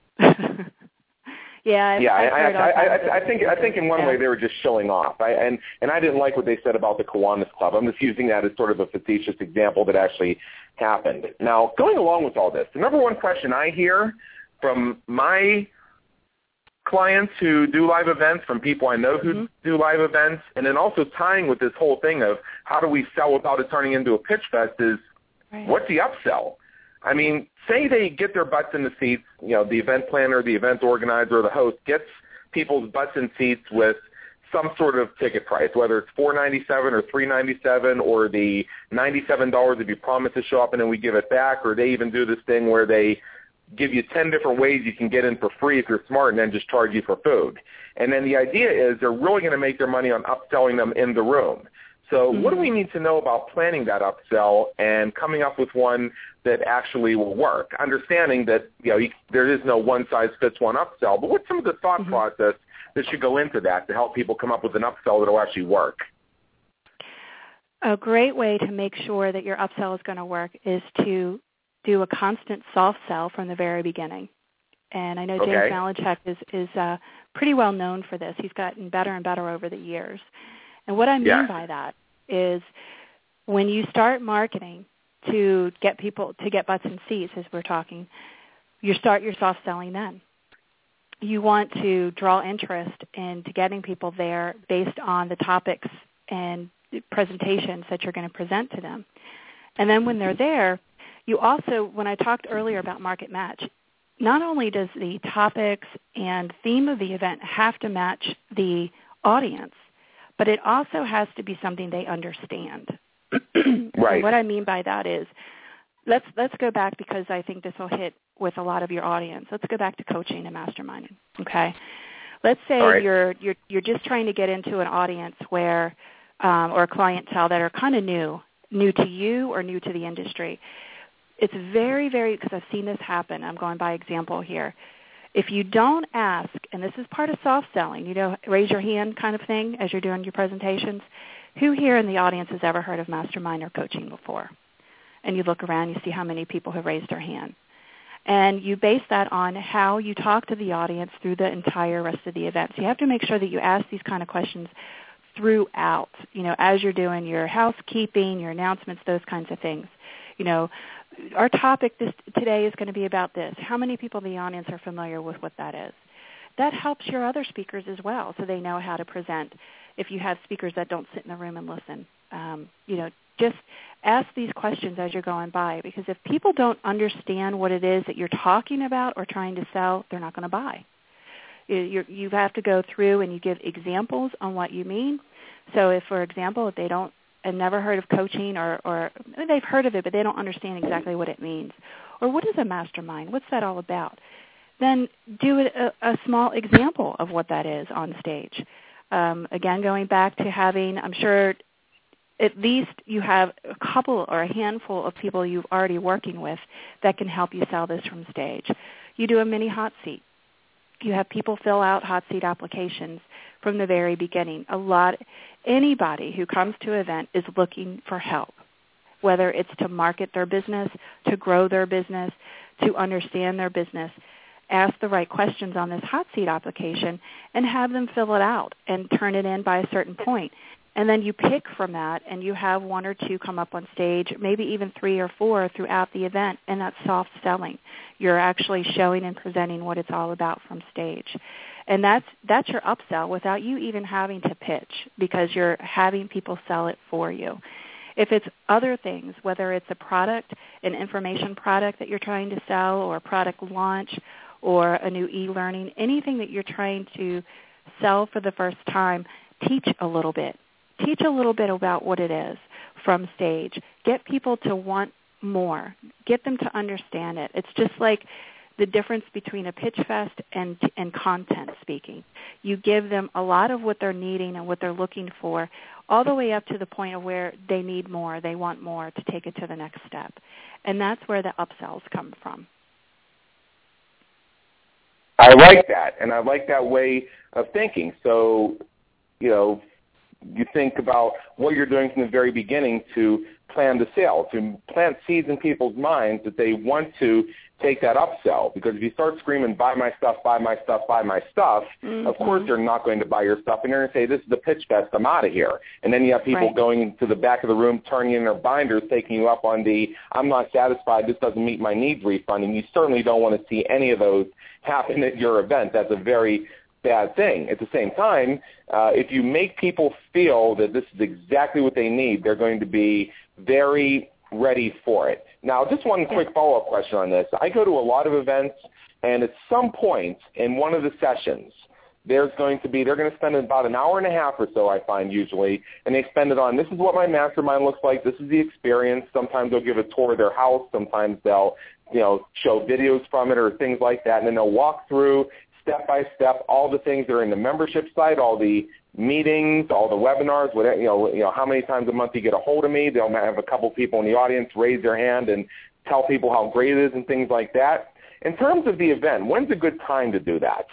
Yeah, I've, yeah. I've I, heard I, I, I, I think I think in one yeah. way they were just showing off, I, and and I didn't like what they said about the Kiwanis Club. I'm just using that as sort of a facetious example that actually happened. Now, going along with all this, the number one question I hear from my clients who do live events, from people I know who mm-hmm. do live events, and then also tying with this whole thing of how do we sell without it turning into a pitch fest is, right. what's the upsell? I mean, say they get their butts in the seats, you know, the event planner, the event organizer, the host gets people's butts in seats with some sort of ticket price, whether it's four ninety-seven or three ninety-seven or the ninety-seven dollars if you promise to show up and then we give it back, or they even do this thing where they give you ten different ways you can get in for free if you're smart and then just charge you for food. And then the idea is they're really going to make their money on upselling them in the room. So mm-hmm. what do we need to know about planning that upsell and coming up with one that actually will work? Understanding that, you know, you, there is no one-size-fits-one upsell, but what's some of the thought mm-hmm. process that should go into that to help people come up with an upsell that will actually work? A great way to make sure that your upsell is going to work is to do a constant soft sell from the very beginning. And I know James okay. Malinchak is, is uh, pretty well known for this. He's gotten better and better over the years. And what I mean yeah. by that is when you start marketing to get people, to get butts in seats, as we're talking, you start your soft selling then. You want to draw interest into getting people there based on the topics and presentations that you're going to present to them. And then when they're there, you also, when I talked earlier about market match, not only does the topics and theme of the event have to match the audience, but it also has to be something they understand. Right. And what I mean by that is, let's let's go back, because I think this will hit with a lot of your audience. Let's go back to coaching and masterminding. Okay. Let's say right. you're you're you're just trying to get into an audience where, um, or a clientele that are kind of new, new to you or new to the industry. It's very, very, because I've seen this happen. I'm going by example here. If you don't ask, and this is part of soft selling, you know, raise your hand kind of thing as you're doing your presentations, who here in the audience has ever heard of mastermind or coaching before? And you look around, you see how many people have raised their hand. And you base that on how you talk to the audience through the entire rest of the event. So you have to make sure that you ask these kind of questions throughout, you know, as you're doing your housekeeping, your announcements, those kinds of things. You know, our topic this, today is going to be about this. How many people in the audience are familiar with what that is? That helps your other speakers as well, so they know how to present. If you have speakers that don't sit in the room and listen, um, you know, just ask these questions as you're going by, because if people don't understand what it is that you're talking about or trying to sell, they're not going to buy. You, you have to go through and you give examples on what you mean. So if, for example, if they don't and never heard of coaching, or, or they've heard of it, but they don't understand exactly what it means, or what is a mastermind? What's that all about? Then do a, a small example of what that is on stage. Um, again, going back to having, I'm sure at least you have a couple or a handful of people you've already working with that can help you sell this from stage. You do a mini hot seat. You have people fill out hot seat applications from the very beginning. A lot, anybody who comes to an event is looking for help, whether it's to market their business, to grow their business, to understand their business. Ask the right questions on this hot seat application and have them fill it out and turn it in by a certain point. And then you pick from that, and you have one or two come up on stage, maybe even three or four throughout the event, and that's soft selling. You're actually showing and presenting what it's all about from stage. And that's that's your upsell without you even having to pitch, because you're having people sell it for you. If it's other things, whether it's a product, an information product that you're trying to sell, or a product launch, or a new e-learning, anything that you're trying to sell for the first time, teach a little bit. Teach a little bit about what it is from stage. Get people to want more. Get them to understand it. It's just like the difference between a pitch fest and, and content speaking. You give them a lot of what they're needing and what they're looking for, all the way up to the point of where they need more, they want more to take it to the next step. And that's where the upsells come from. I like that, and I like that way of thinking. So, you know, you think about what you're doing from the very beginning to plan the sale, to plant seeds in people's minds that they want to take that upsell. Because if you start screaming, buy my stuff, buy my stuff, buy my stuff, mm-hmm. of course they're not going to buy your stuff, and they're going to say, this is the pitch fest, I'm out of here. And then you have people right. going to the back of the room, turning in their binders, taking you up on the, I'm not satisfied, this doesn't meet my needs refund, and you certainly don't want to see any of those happen at your event. That's a very bad thing. At the same time, uh, if you make people feel that this is exactly what they need, they're going to be very ready for it. Now, just one quick follow-up question on this. I go to a lot of events, and at some point in one of the sessions, there's going to be, they're going to spend about an hour and a half or so, I find usually, and they spend it on, this is what my mastermind looks like, this is the experience. Sometimes they'll give a tour of their house. Sometimes they'll, you know, show videos from it or things like that, and then they'll walk through step by step all the things that are in the membership site, all the meetings, all the webinars, whatever, you know, you know, how many times a month you get a hold of me. They'll have a couple people in the audience raise their hand and tell people how great it is and things like that. In terms of the event, when's a good time to do that?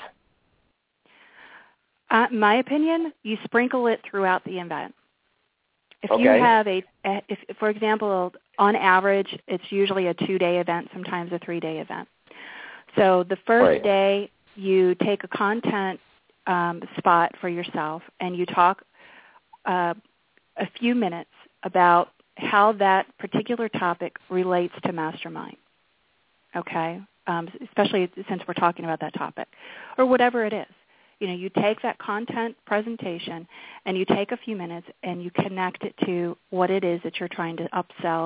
Uh, my opinion, you sprinkle it throughout the event. If okay. you have a, a if, for example, on average, it's usually a two-day event, sometimes a three-day event. So the first right. day, you take a content um, spot for yourself, and you talk uh, a few minutes about how that particular topic relates to Mastermind, okay, um, especially since we're talking about that topic, or whatever it is. You know, you take that content presentation, and you take a few minutes, and you connect it to what it is that you're trying to upsell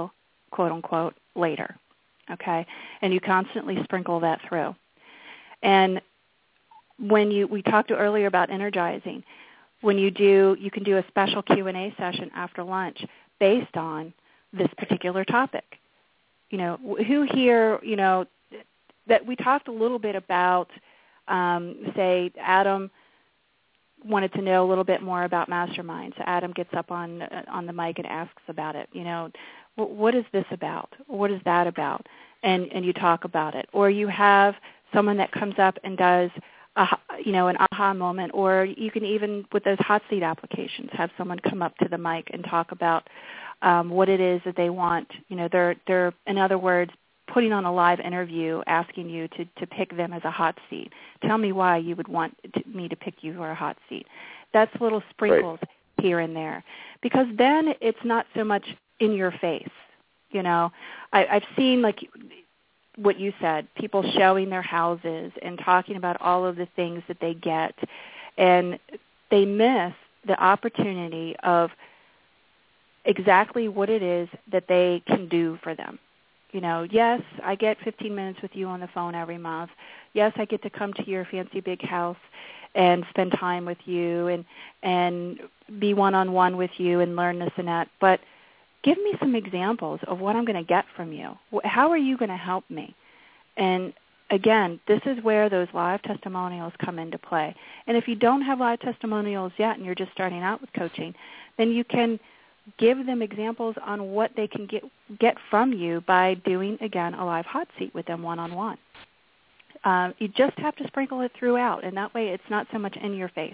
quote unquote, later. Okay? And you constantly sprinkle that through. And when you, we talked earlier about energizing, when you do, you can do a special Q and A session after lunch based on this particular topic. You know, who here, you know, that we talked a little bit about, um, say, Adam wanted to know a little bit more about Mastermind. So Adam gets up on uh, on the mic and asks about it. You know, what is this about? What is that about? And and you talk about it. Or you have someone that comes up and does a, you know, an aha moment, or you can even, with those hot seat applications, have someone come up to the mic and talk about um, what it is that they want. You know, they're, they're, in other words, putting on a live interview, asking you to, to pick them as a hot seat. Tell me why you would want to, me to pick you for a hot seat. That's little sprinkles right here and there, because then it's not so much in your face. You know, I, I've seen, like what you said, people showing their houses and talking about all of the things that they get, and they miss the opportunity of exactly what it is that they can do for them. You know, yes, I get fifteen minutes with you on the phone every month. Yes, I get to come to your fancy big house and spend time with you and and be one-on-one with you and learn this and that. But give me some examples of what I'm going to get from you. How are you going to help me? And again, this is where those live testimonials come into play. And if you don't have live testimonials yet and you're just starting out with coaching, then you can give them examples on what they can get get from you by doing, again, a live hot seat with them one-on-one. Um, you just have to sprinkle it throughout, and that way it's not so much in your face.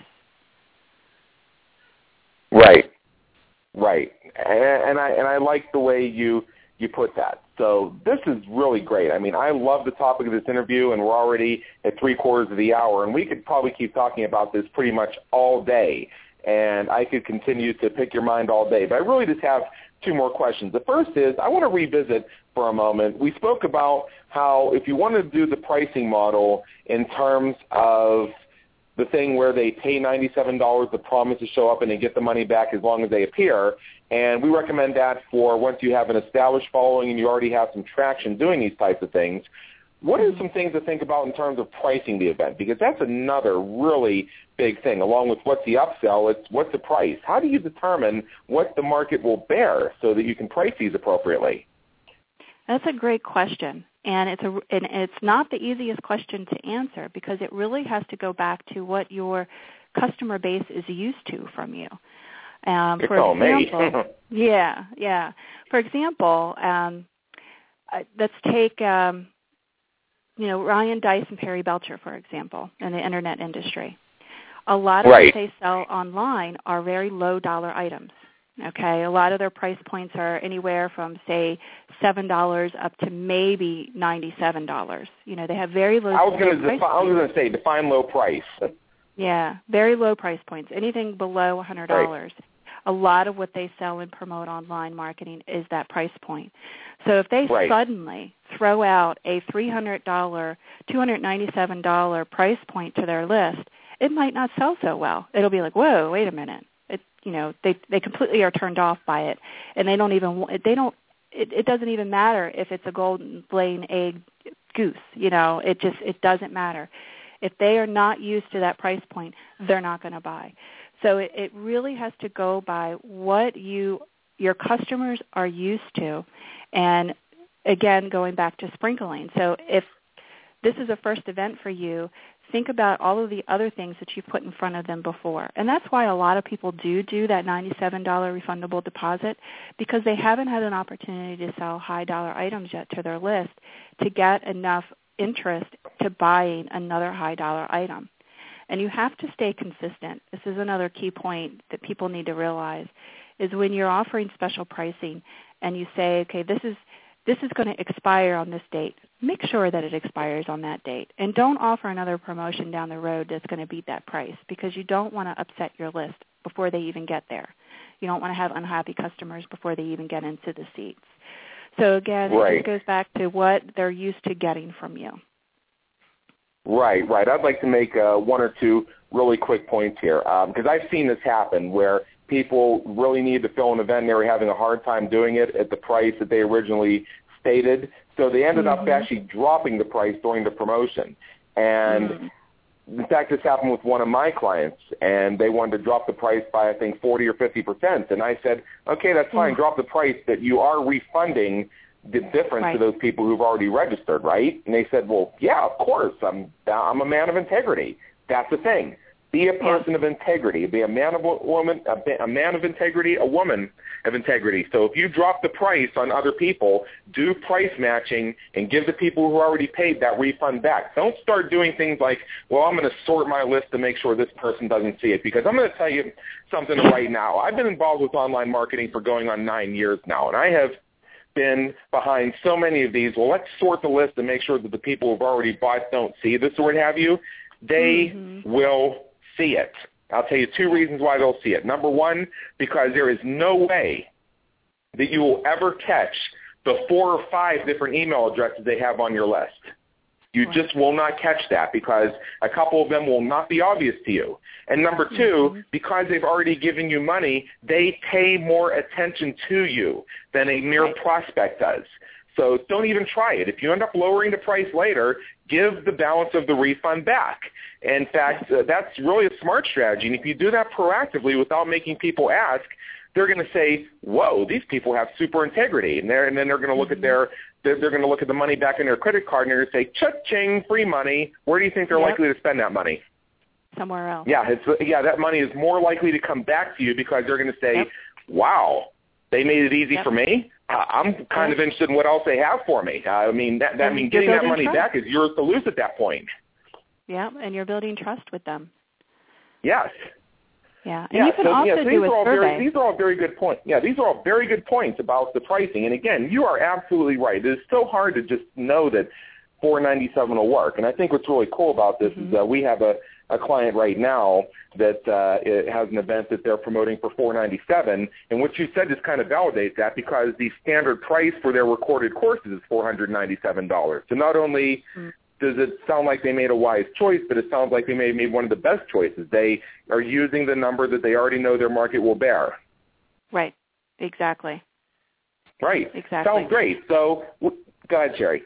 Right. Right, and I and I like the way you you put that. So this is really great. I mean, I love the topic of this interview, and we're already at three quarters of the hour, and we could probably keep talking about this pretty much all day, and I could continue to pick your mind all day. But I really just have two more questions. The first is I want to revisit for a moment. We spoke about how if you want to do the pricing model in terms of the thing where they pay ninety-seven dollars, the promise to show up and they get the money back as long as they appear. And we recommend that for once you have an established following and you already have some traction doing these types of things. What are some things to think about in terms of pricing the event? Because that's another really big thing. Along with what's the upsell, it's what's the price. How do you determine what the market will bear so that you can price these appropriately? That's a great question. And it's a, and it's not the easiest question to answer because it really has to go back to what your customer base is used to from you. Um, for oh, example, yeah, yeah. For example, um, uh, let's take um, you know Ryan Dice and Perry Belcher, for example, in the internet industry. A lot of right. what they sell online are very low dollar items. Okay, a lot of their price points are anywhere from, say, seven dollars up to maybe ninety-seven dollars. You know, they have very low. I was going to defi- I was going to say define low price. Yeah, very low price points. Anything below one hundred dollars. Right. A lot of what they sell and promote online marketing is that price point. So if they right. suddenly throw out a three hundred dollars, two hundred ninety-seven dollars price point to their list, it might not sell so well. It'll be like, whoa, wait a minute. You know, they they completely are turned off by it, and they don't even they don't. It, it doesn't even matter if it's a golden laying egg goose. You know, it just it doesn't matter. If they are not used to that price point, they're not going to buy. So it, it really has to go by what you your customers are used to, and again, going back to sprinkling. So if this is a first event for you, think about all of the other things that you've put in front of them before. And that's why a lot of people do do that ninety-seven dollars refundable deposit, because they haven't had an opportunity to sell high-dollar items yet to their list to get enough interest to buying another high-dollar item. And you have to stay consistent. This is another key point that people need to realize, is when you're offering special pricing and you say, okay, this is this is going to expire on this date, make sure that it expires on that date. And don't offer another promotion down the road that's going to beat that price, because you don't want to upset your list before they even get there. You don't want to have unhappy customers before they even get into the seats. So again, right. it just goes back to what they're used to getting from you. Right, right. I'd like to make uh, one or two really quick points here, because um, I've seen this happen where people really needed to fill an event and they were having a hard time doing it at the price that they originally stated. So they ended mm-hmm. up actually dropping the price during the promotion. And mm-hmm. in fact, this happened with one of my clients, and they wanted to drop the price by, I think, forty or fifty percent. And I said, okay, that's fine. Mm-hmm. Drop the price, but you are refunding the difference right. to those people who've already registered, right? And they said, well, yeah, of course. I'm I'm a man of integrity. That's the thing. Be a person yeah. of integrity. Be a man of a woman, a, a man of integrity, a woman of integrity. So if you drop the price on other people, do price matching and give the people who already paid that refund back. Don't start doing things like, well, I'm going to sort my list to make sure this person doesn't see it. Because I'm going to tell you something right now. I've been involved with online marketing for going on nine years now, and I have been behind so many of these. Well, let's sort the list and make sure that the people who've already bought don't see this or what have you. They mm-hmm. will see it. I'll tell you two reasons why they'll see it. Number one, because there is no way that you will ever catch the four or five different email addresses they have on your list. You right. just will not catch that because a couple of them will not be obvious to you. And number two, mm-hmm. because they've already given you money, they pay more attention to you than a mere right. prospect does. So don't even try it. If you end up lowering the price later, give the balance of the refund back. In fact, uh, that's really a smart strategy. And if you do that proactively without making people ask, they're going to say, whoa, these people have super integrity. And, they're, and then they're going to look mm-hmm. at their they're, they're going to look at the money back in their credit card and they're going to say, cha-ching, free money. Where do you think they're yep. likely to spend that money? Somewhere else. Yeah, it's, yeah, that money is more likely to come back to you because they're going to say, yep. wow, they made it easy yep. for me. Uh, I'm kind yep. of interested in what else they have for me. Uh, I mean, that, that means getting that money trust. back is yours to lose at that point. Yeah, and you're building trust with them. Yes. Yeah, and yeah, you can so, also yeah, so do these a are all survey. Very, these are all very good points. Yeah, these are all very good points about the pricing. And again, you are absolutely right. It is so hard to just know that four ninety-seven will work. And I think what's really cool about this mm-hmm. is that we have a, a client right now that uh, it has an event that they're promoting for four ninety-seven. And what you said just kind of validates that because the standard price for their recorded courses is four hundred ninety-seven dollars. So not only mm-hmm. does it sound like they made a wise choice, but it sounds like they may have made one of the best choices. They are using the number that they already know their market will bear. Right. Exactly. Right. Exactly. Sounds great. So go ahead, Sherry.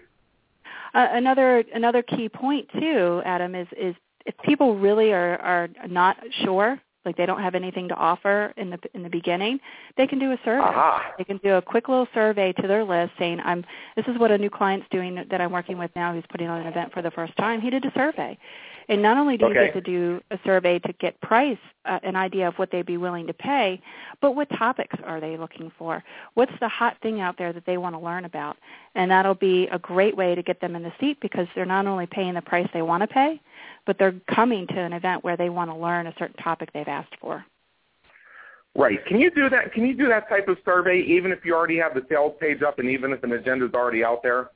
Uh, another another key point, too, Adam, is, is if people really are, are not sure, like they don't have anything to offer in the in the beginning, they can do a survey. Aha. They can do a quick little survey to their list saying, "I'm." This is what a new client's doing that I'm working with now who's putting on an event for the first time. He did a survey. And not only do okay. you get to do a survey to get price, uh, an idea of what they'd be willing to pay, but what topics are they looking for? What's the hot thing out there that they want to learn about? And that'll be a great way to get them in the seat because they're not only paying the price they want to pay, but they're coming to an event where they want to learn a certain topic they've asked for. Right. Can you do that? Can you do that type of survey even if you already have the sales page up and even if an agenda is already out there?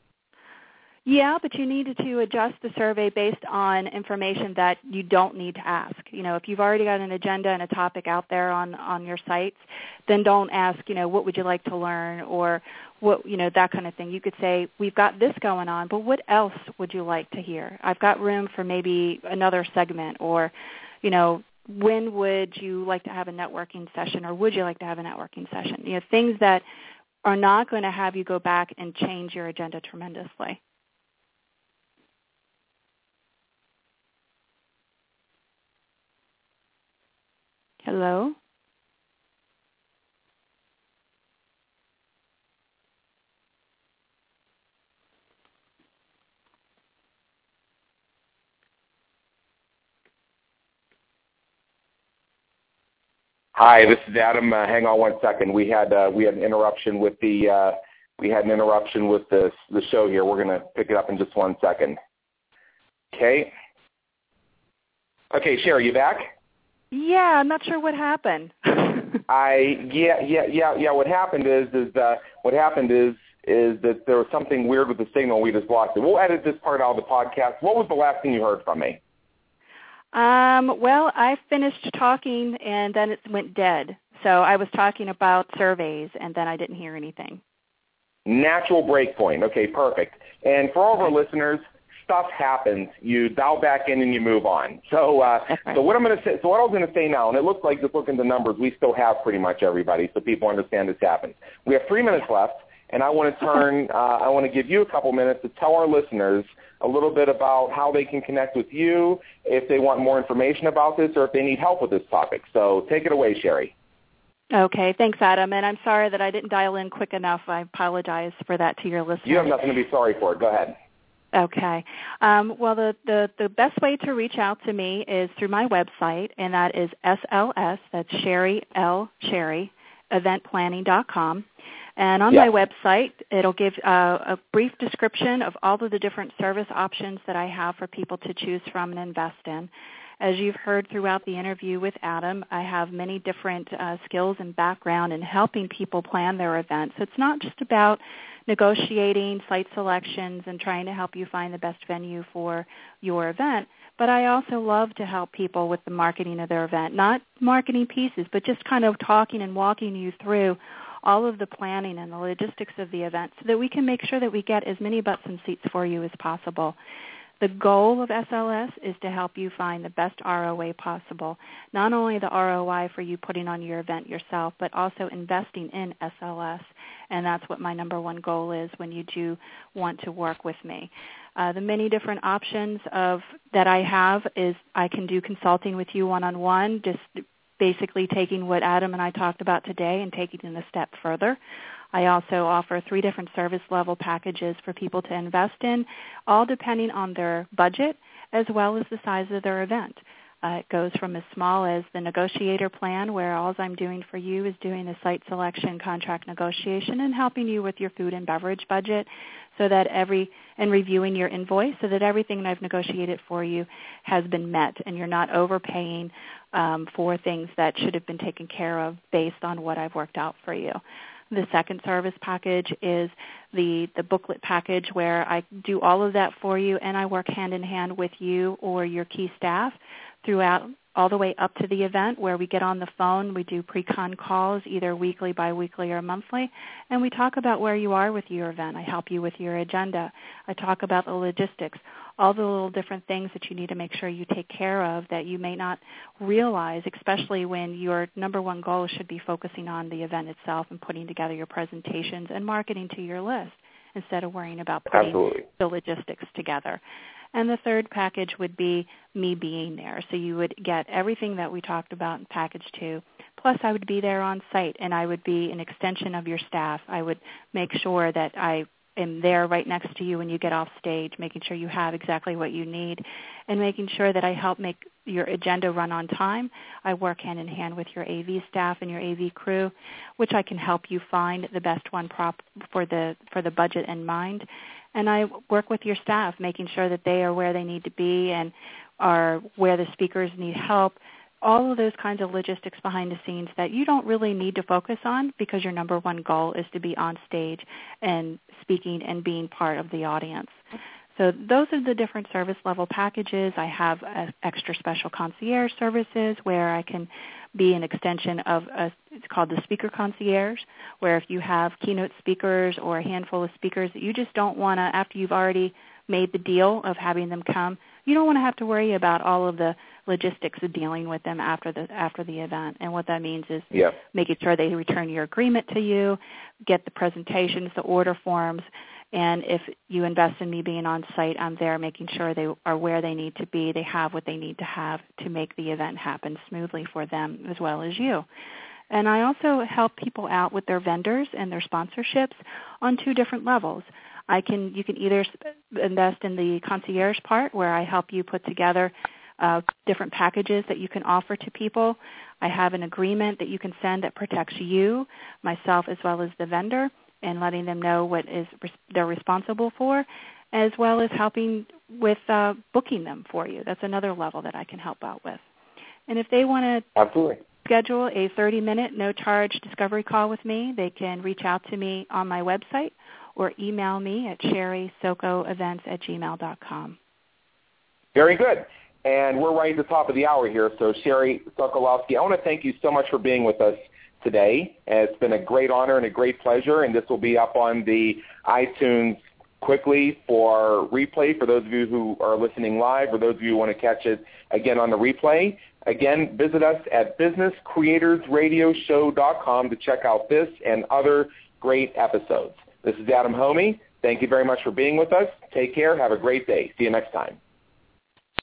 Yeah, but you need to adjust the survey based on information that you don't need to ask. You know, if you've already got an agenda and a topic out there on, on your sites, then don't ask, you know, what would you like to learn or what, you know, that kind of thing. You could say, we've got this going on, but what else would you like to hear? I've got room for maybe another segment or, you know, when would you like to have a networking session or would you like to have a networking session? You know, things that are not going to have you go back and change your agenda tremendously. Hello? Hi, this is Adam. Uh, hang on one second. We had uh, we had an interruption with the uh, we had an interruption with the the show here. We're going to pick it up in just one second. Okay. Okay, Sherry, you back? Yeah, I'm not sure what happened. I yeah yeah yeah yeah. What happened is is uh, what happened is is that there was something weird with the signal. We just lost it. We'll edit this part out of the podcast. What was the last thing you heard from me? Um, well, I finished talking and then it went dead. So I was talking about surveys and then I didn't hear anything. Natural break point. Okay, perfect. And for all of our listeners, stuff happens, you dial back in and you move on. So, uh, right. so what I'm going to say, so what I was going to say now, and it looks like just looking at the numbers, we still have pretty much everybody, so people understand this happens. We have three minutes left, and I want to turn, uh, I want to give you a couple minutes to tell our listeners a little bit about how they can connect with you, if they want more information about this, or if they need help with this topic. So take it away, Sherry. Okay, thanks, Adam. And I'm sorry that I didn't dial in quick enough. I apologize for that to your listeners. You have nothing to be sorry for. Go ahead. Okay. Um, well, the, the, the best way to reach out to me is through my website, and that is S L S, that's Sherry L. Sherry, event planning dot com. And on yeah. my website, it'll give uh, a brief description of all of the different service options that I have for people to choose from and invest in. As you've heard throughout the interview with Adam, I have many different uh, skills and background in helping people plan their events. So it's not just about negotiating site selections and trying to help you find the best venue for your event, but I also love to help people with the marketing of their event, not marketing pieces, but just kind of talking and walking you through all of the planning and the logistics of the event so that we can make sure that we get as many butts and seats for you as possible. The goal of S L S is to help you find the best R O I possible, not only the R O I for you putting on your event yourself, but also investing in S L S, and that's what my number one goal is when you do want to work with me. Uh, the many different options of that I have is I can do consulting with you one-on-one, just basically taking what Adam and I talked about today and taking it a step further. I also offer three different service level packages for people to invest in, all depending on their budget as well as the size of their event. Uh, it goes from as small as the negotiator plan, where all I'm doing for you is doing the site selection, contract negotiation, and helping you with your food and beverage budget, so that every and reviewing your invoice, so that everything that I've negotiated for you has been met, and you're not overpaying um, for things that should have been taken care of based on what I've worked out for you. The second service package is the, the booklet package, where I do all of that for you, and I work hand-in-hand with you or your key staff throughout all the way up to the event, where we get on the phone. We do pre-con calls, either weekly, biweekly, or monthly, and we talk about where you are with your event. I help you with your agenda. I talk about the logistics, all the little different things that you need to make sure you take care of that you may not realize, especially when your number one goal should be focusing on the event itself and putting together your presentations and marketing to your list instead of worrying about putting Absolutely. the logistics together. And the third package would be me being there. So you would get everything that we talked about in package two, plus I would be there on site, and I would be an extension of your staff. I would make sure that I am there right next to you when you get off stage, making sure you have exactly what you need, and making sure that I help make your agenda run on time. I work hand in hand with your A V staff and your A V crew, which I can help you find the best one prop for the for the budget in mind. And I work with your staff, making sure that they are where they need to be and are where the speakers need help. All of those kinds of logistics behind the scenes that you don't really need to focus on, because your number one goal is to be on stage and speaking and being part of the audience. So those are the different service level packages. I have uh, extra special concierge services where I can be an extension of a, it's called the speaker concierge, where if you have keynote speakers or a handful of speakers that you just don't want to, after you've already made the deal of having them come, you don't want to have to worry about all of the logistics of dealing with them after the after the event. And what that means is yep. making sure they return your agreement to you, get the presentations, the order forms, and if you invest in me being on site, I'm there making sure they are where they need to be, they have what they need to have to make the event happen smoothly for them as well as you. And I also help people out with their vendors and their sponsorships on two different levels. I can you can either invest in the concierge part, where I help you put together uh, different packages that you can offer to people. I have an agreement that you can send that protects you, myself, as well as the vendor, and letting them know what is they're responsible for, as well as helping with uh, booking them for you. That's another level that I can help out with. And if they want to Absolutely. schedule a thirty-minute no-charge discovery call with me, they can reach out to me on my website or email me at sherry soko events at gmail dot com. Very good. And we're right at the top of the hour here. So, Sherry Sokolowski, I want to thank you so much for being with us today. It's been a great honor and a great pleasure, and this will be up on the iTunes quickly for replay for those of you who are listening live or those of you who want to catch it again on the replay. Again, visit us at business creators radio show dot com to check out this and other great episodes. This is Adam Homey. Thank you very much for being with us. Take care. Have a great day. See you next time.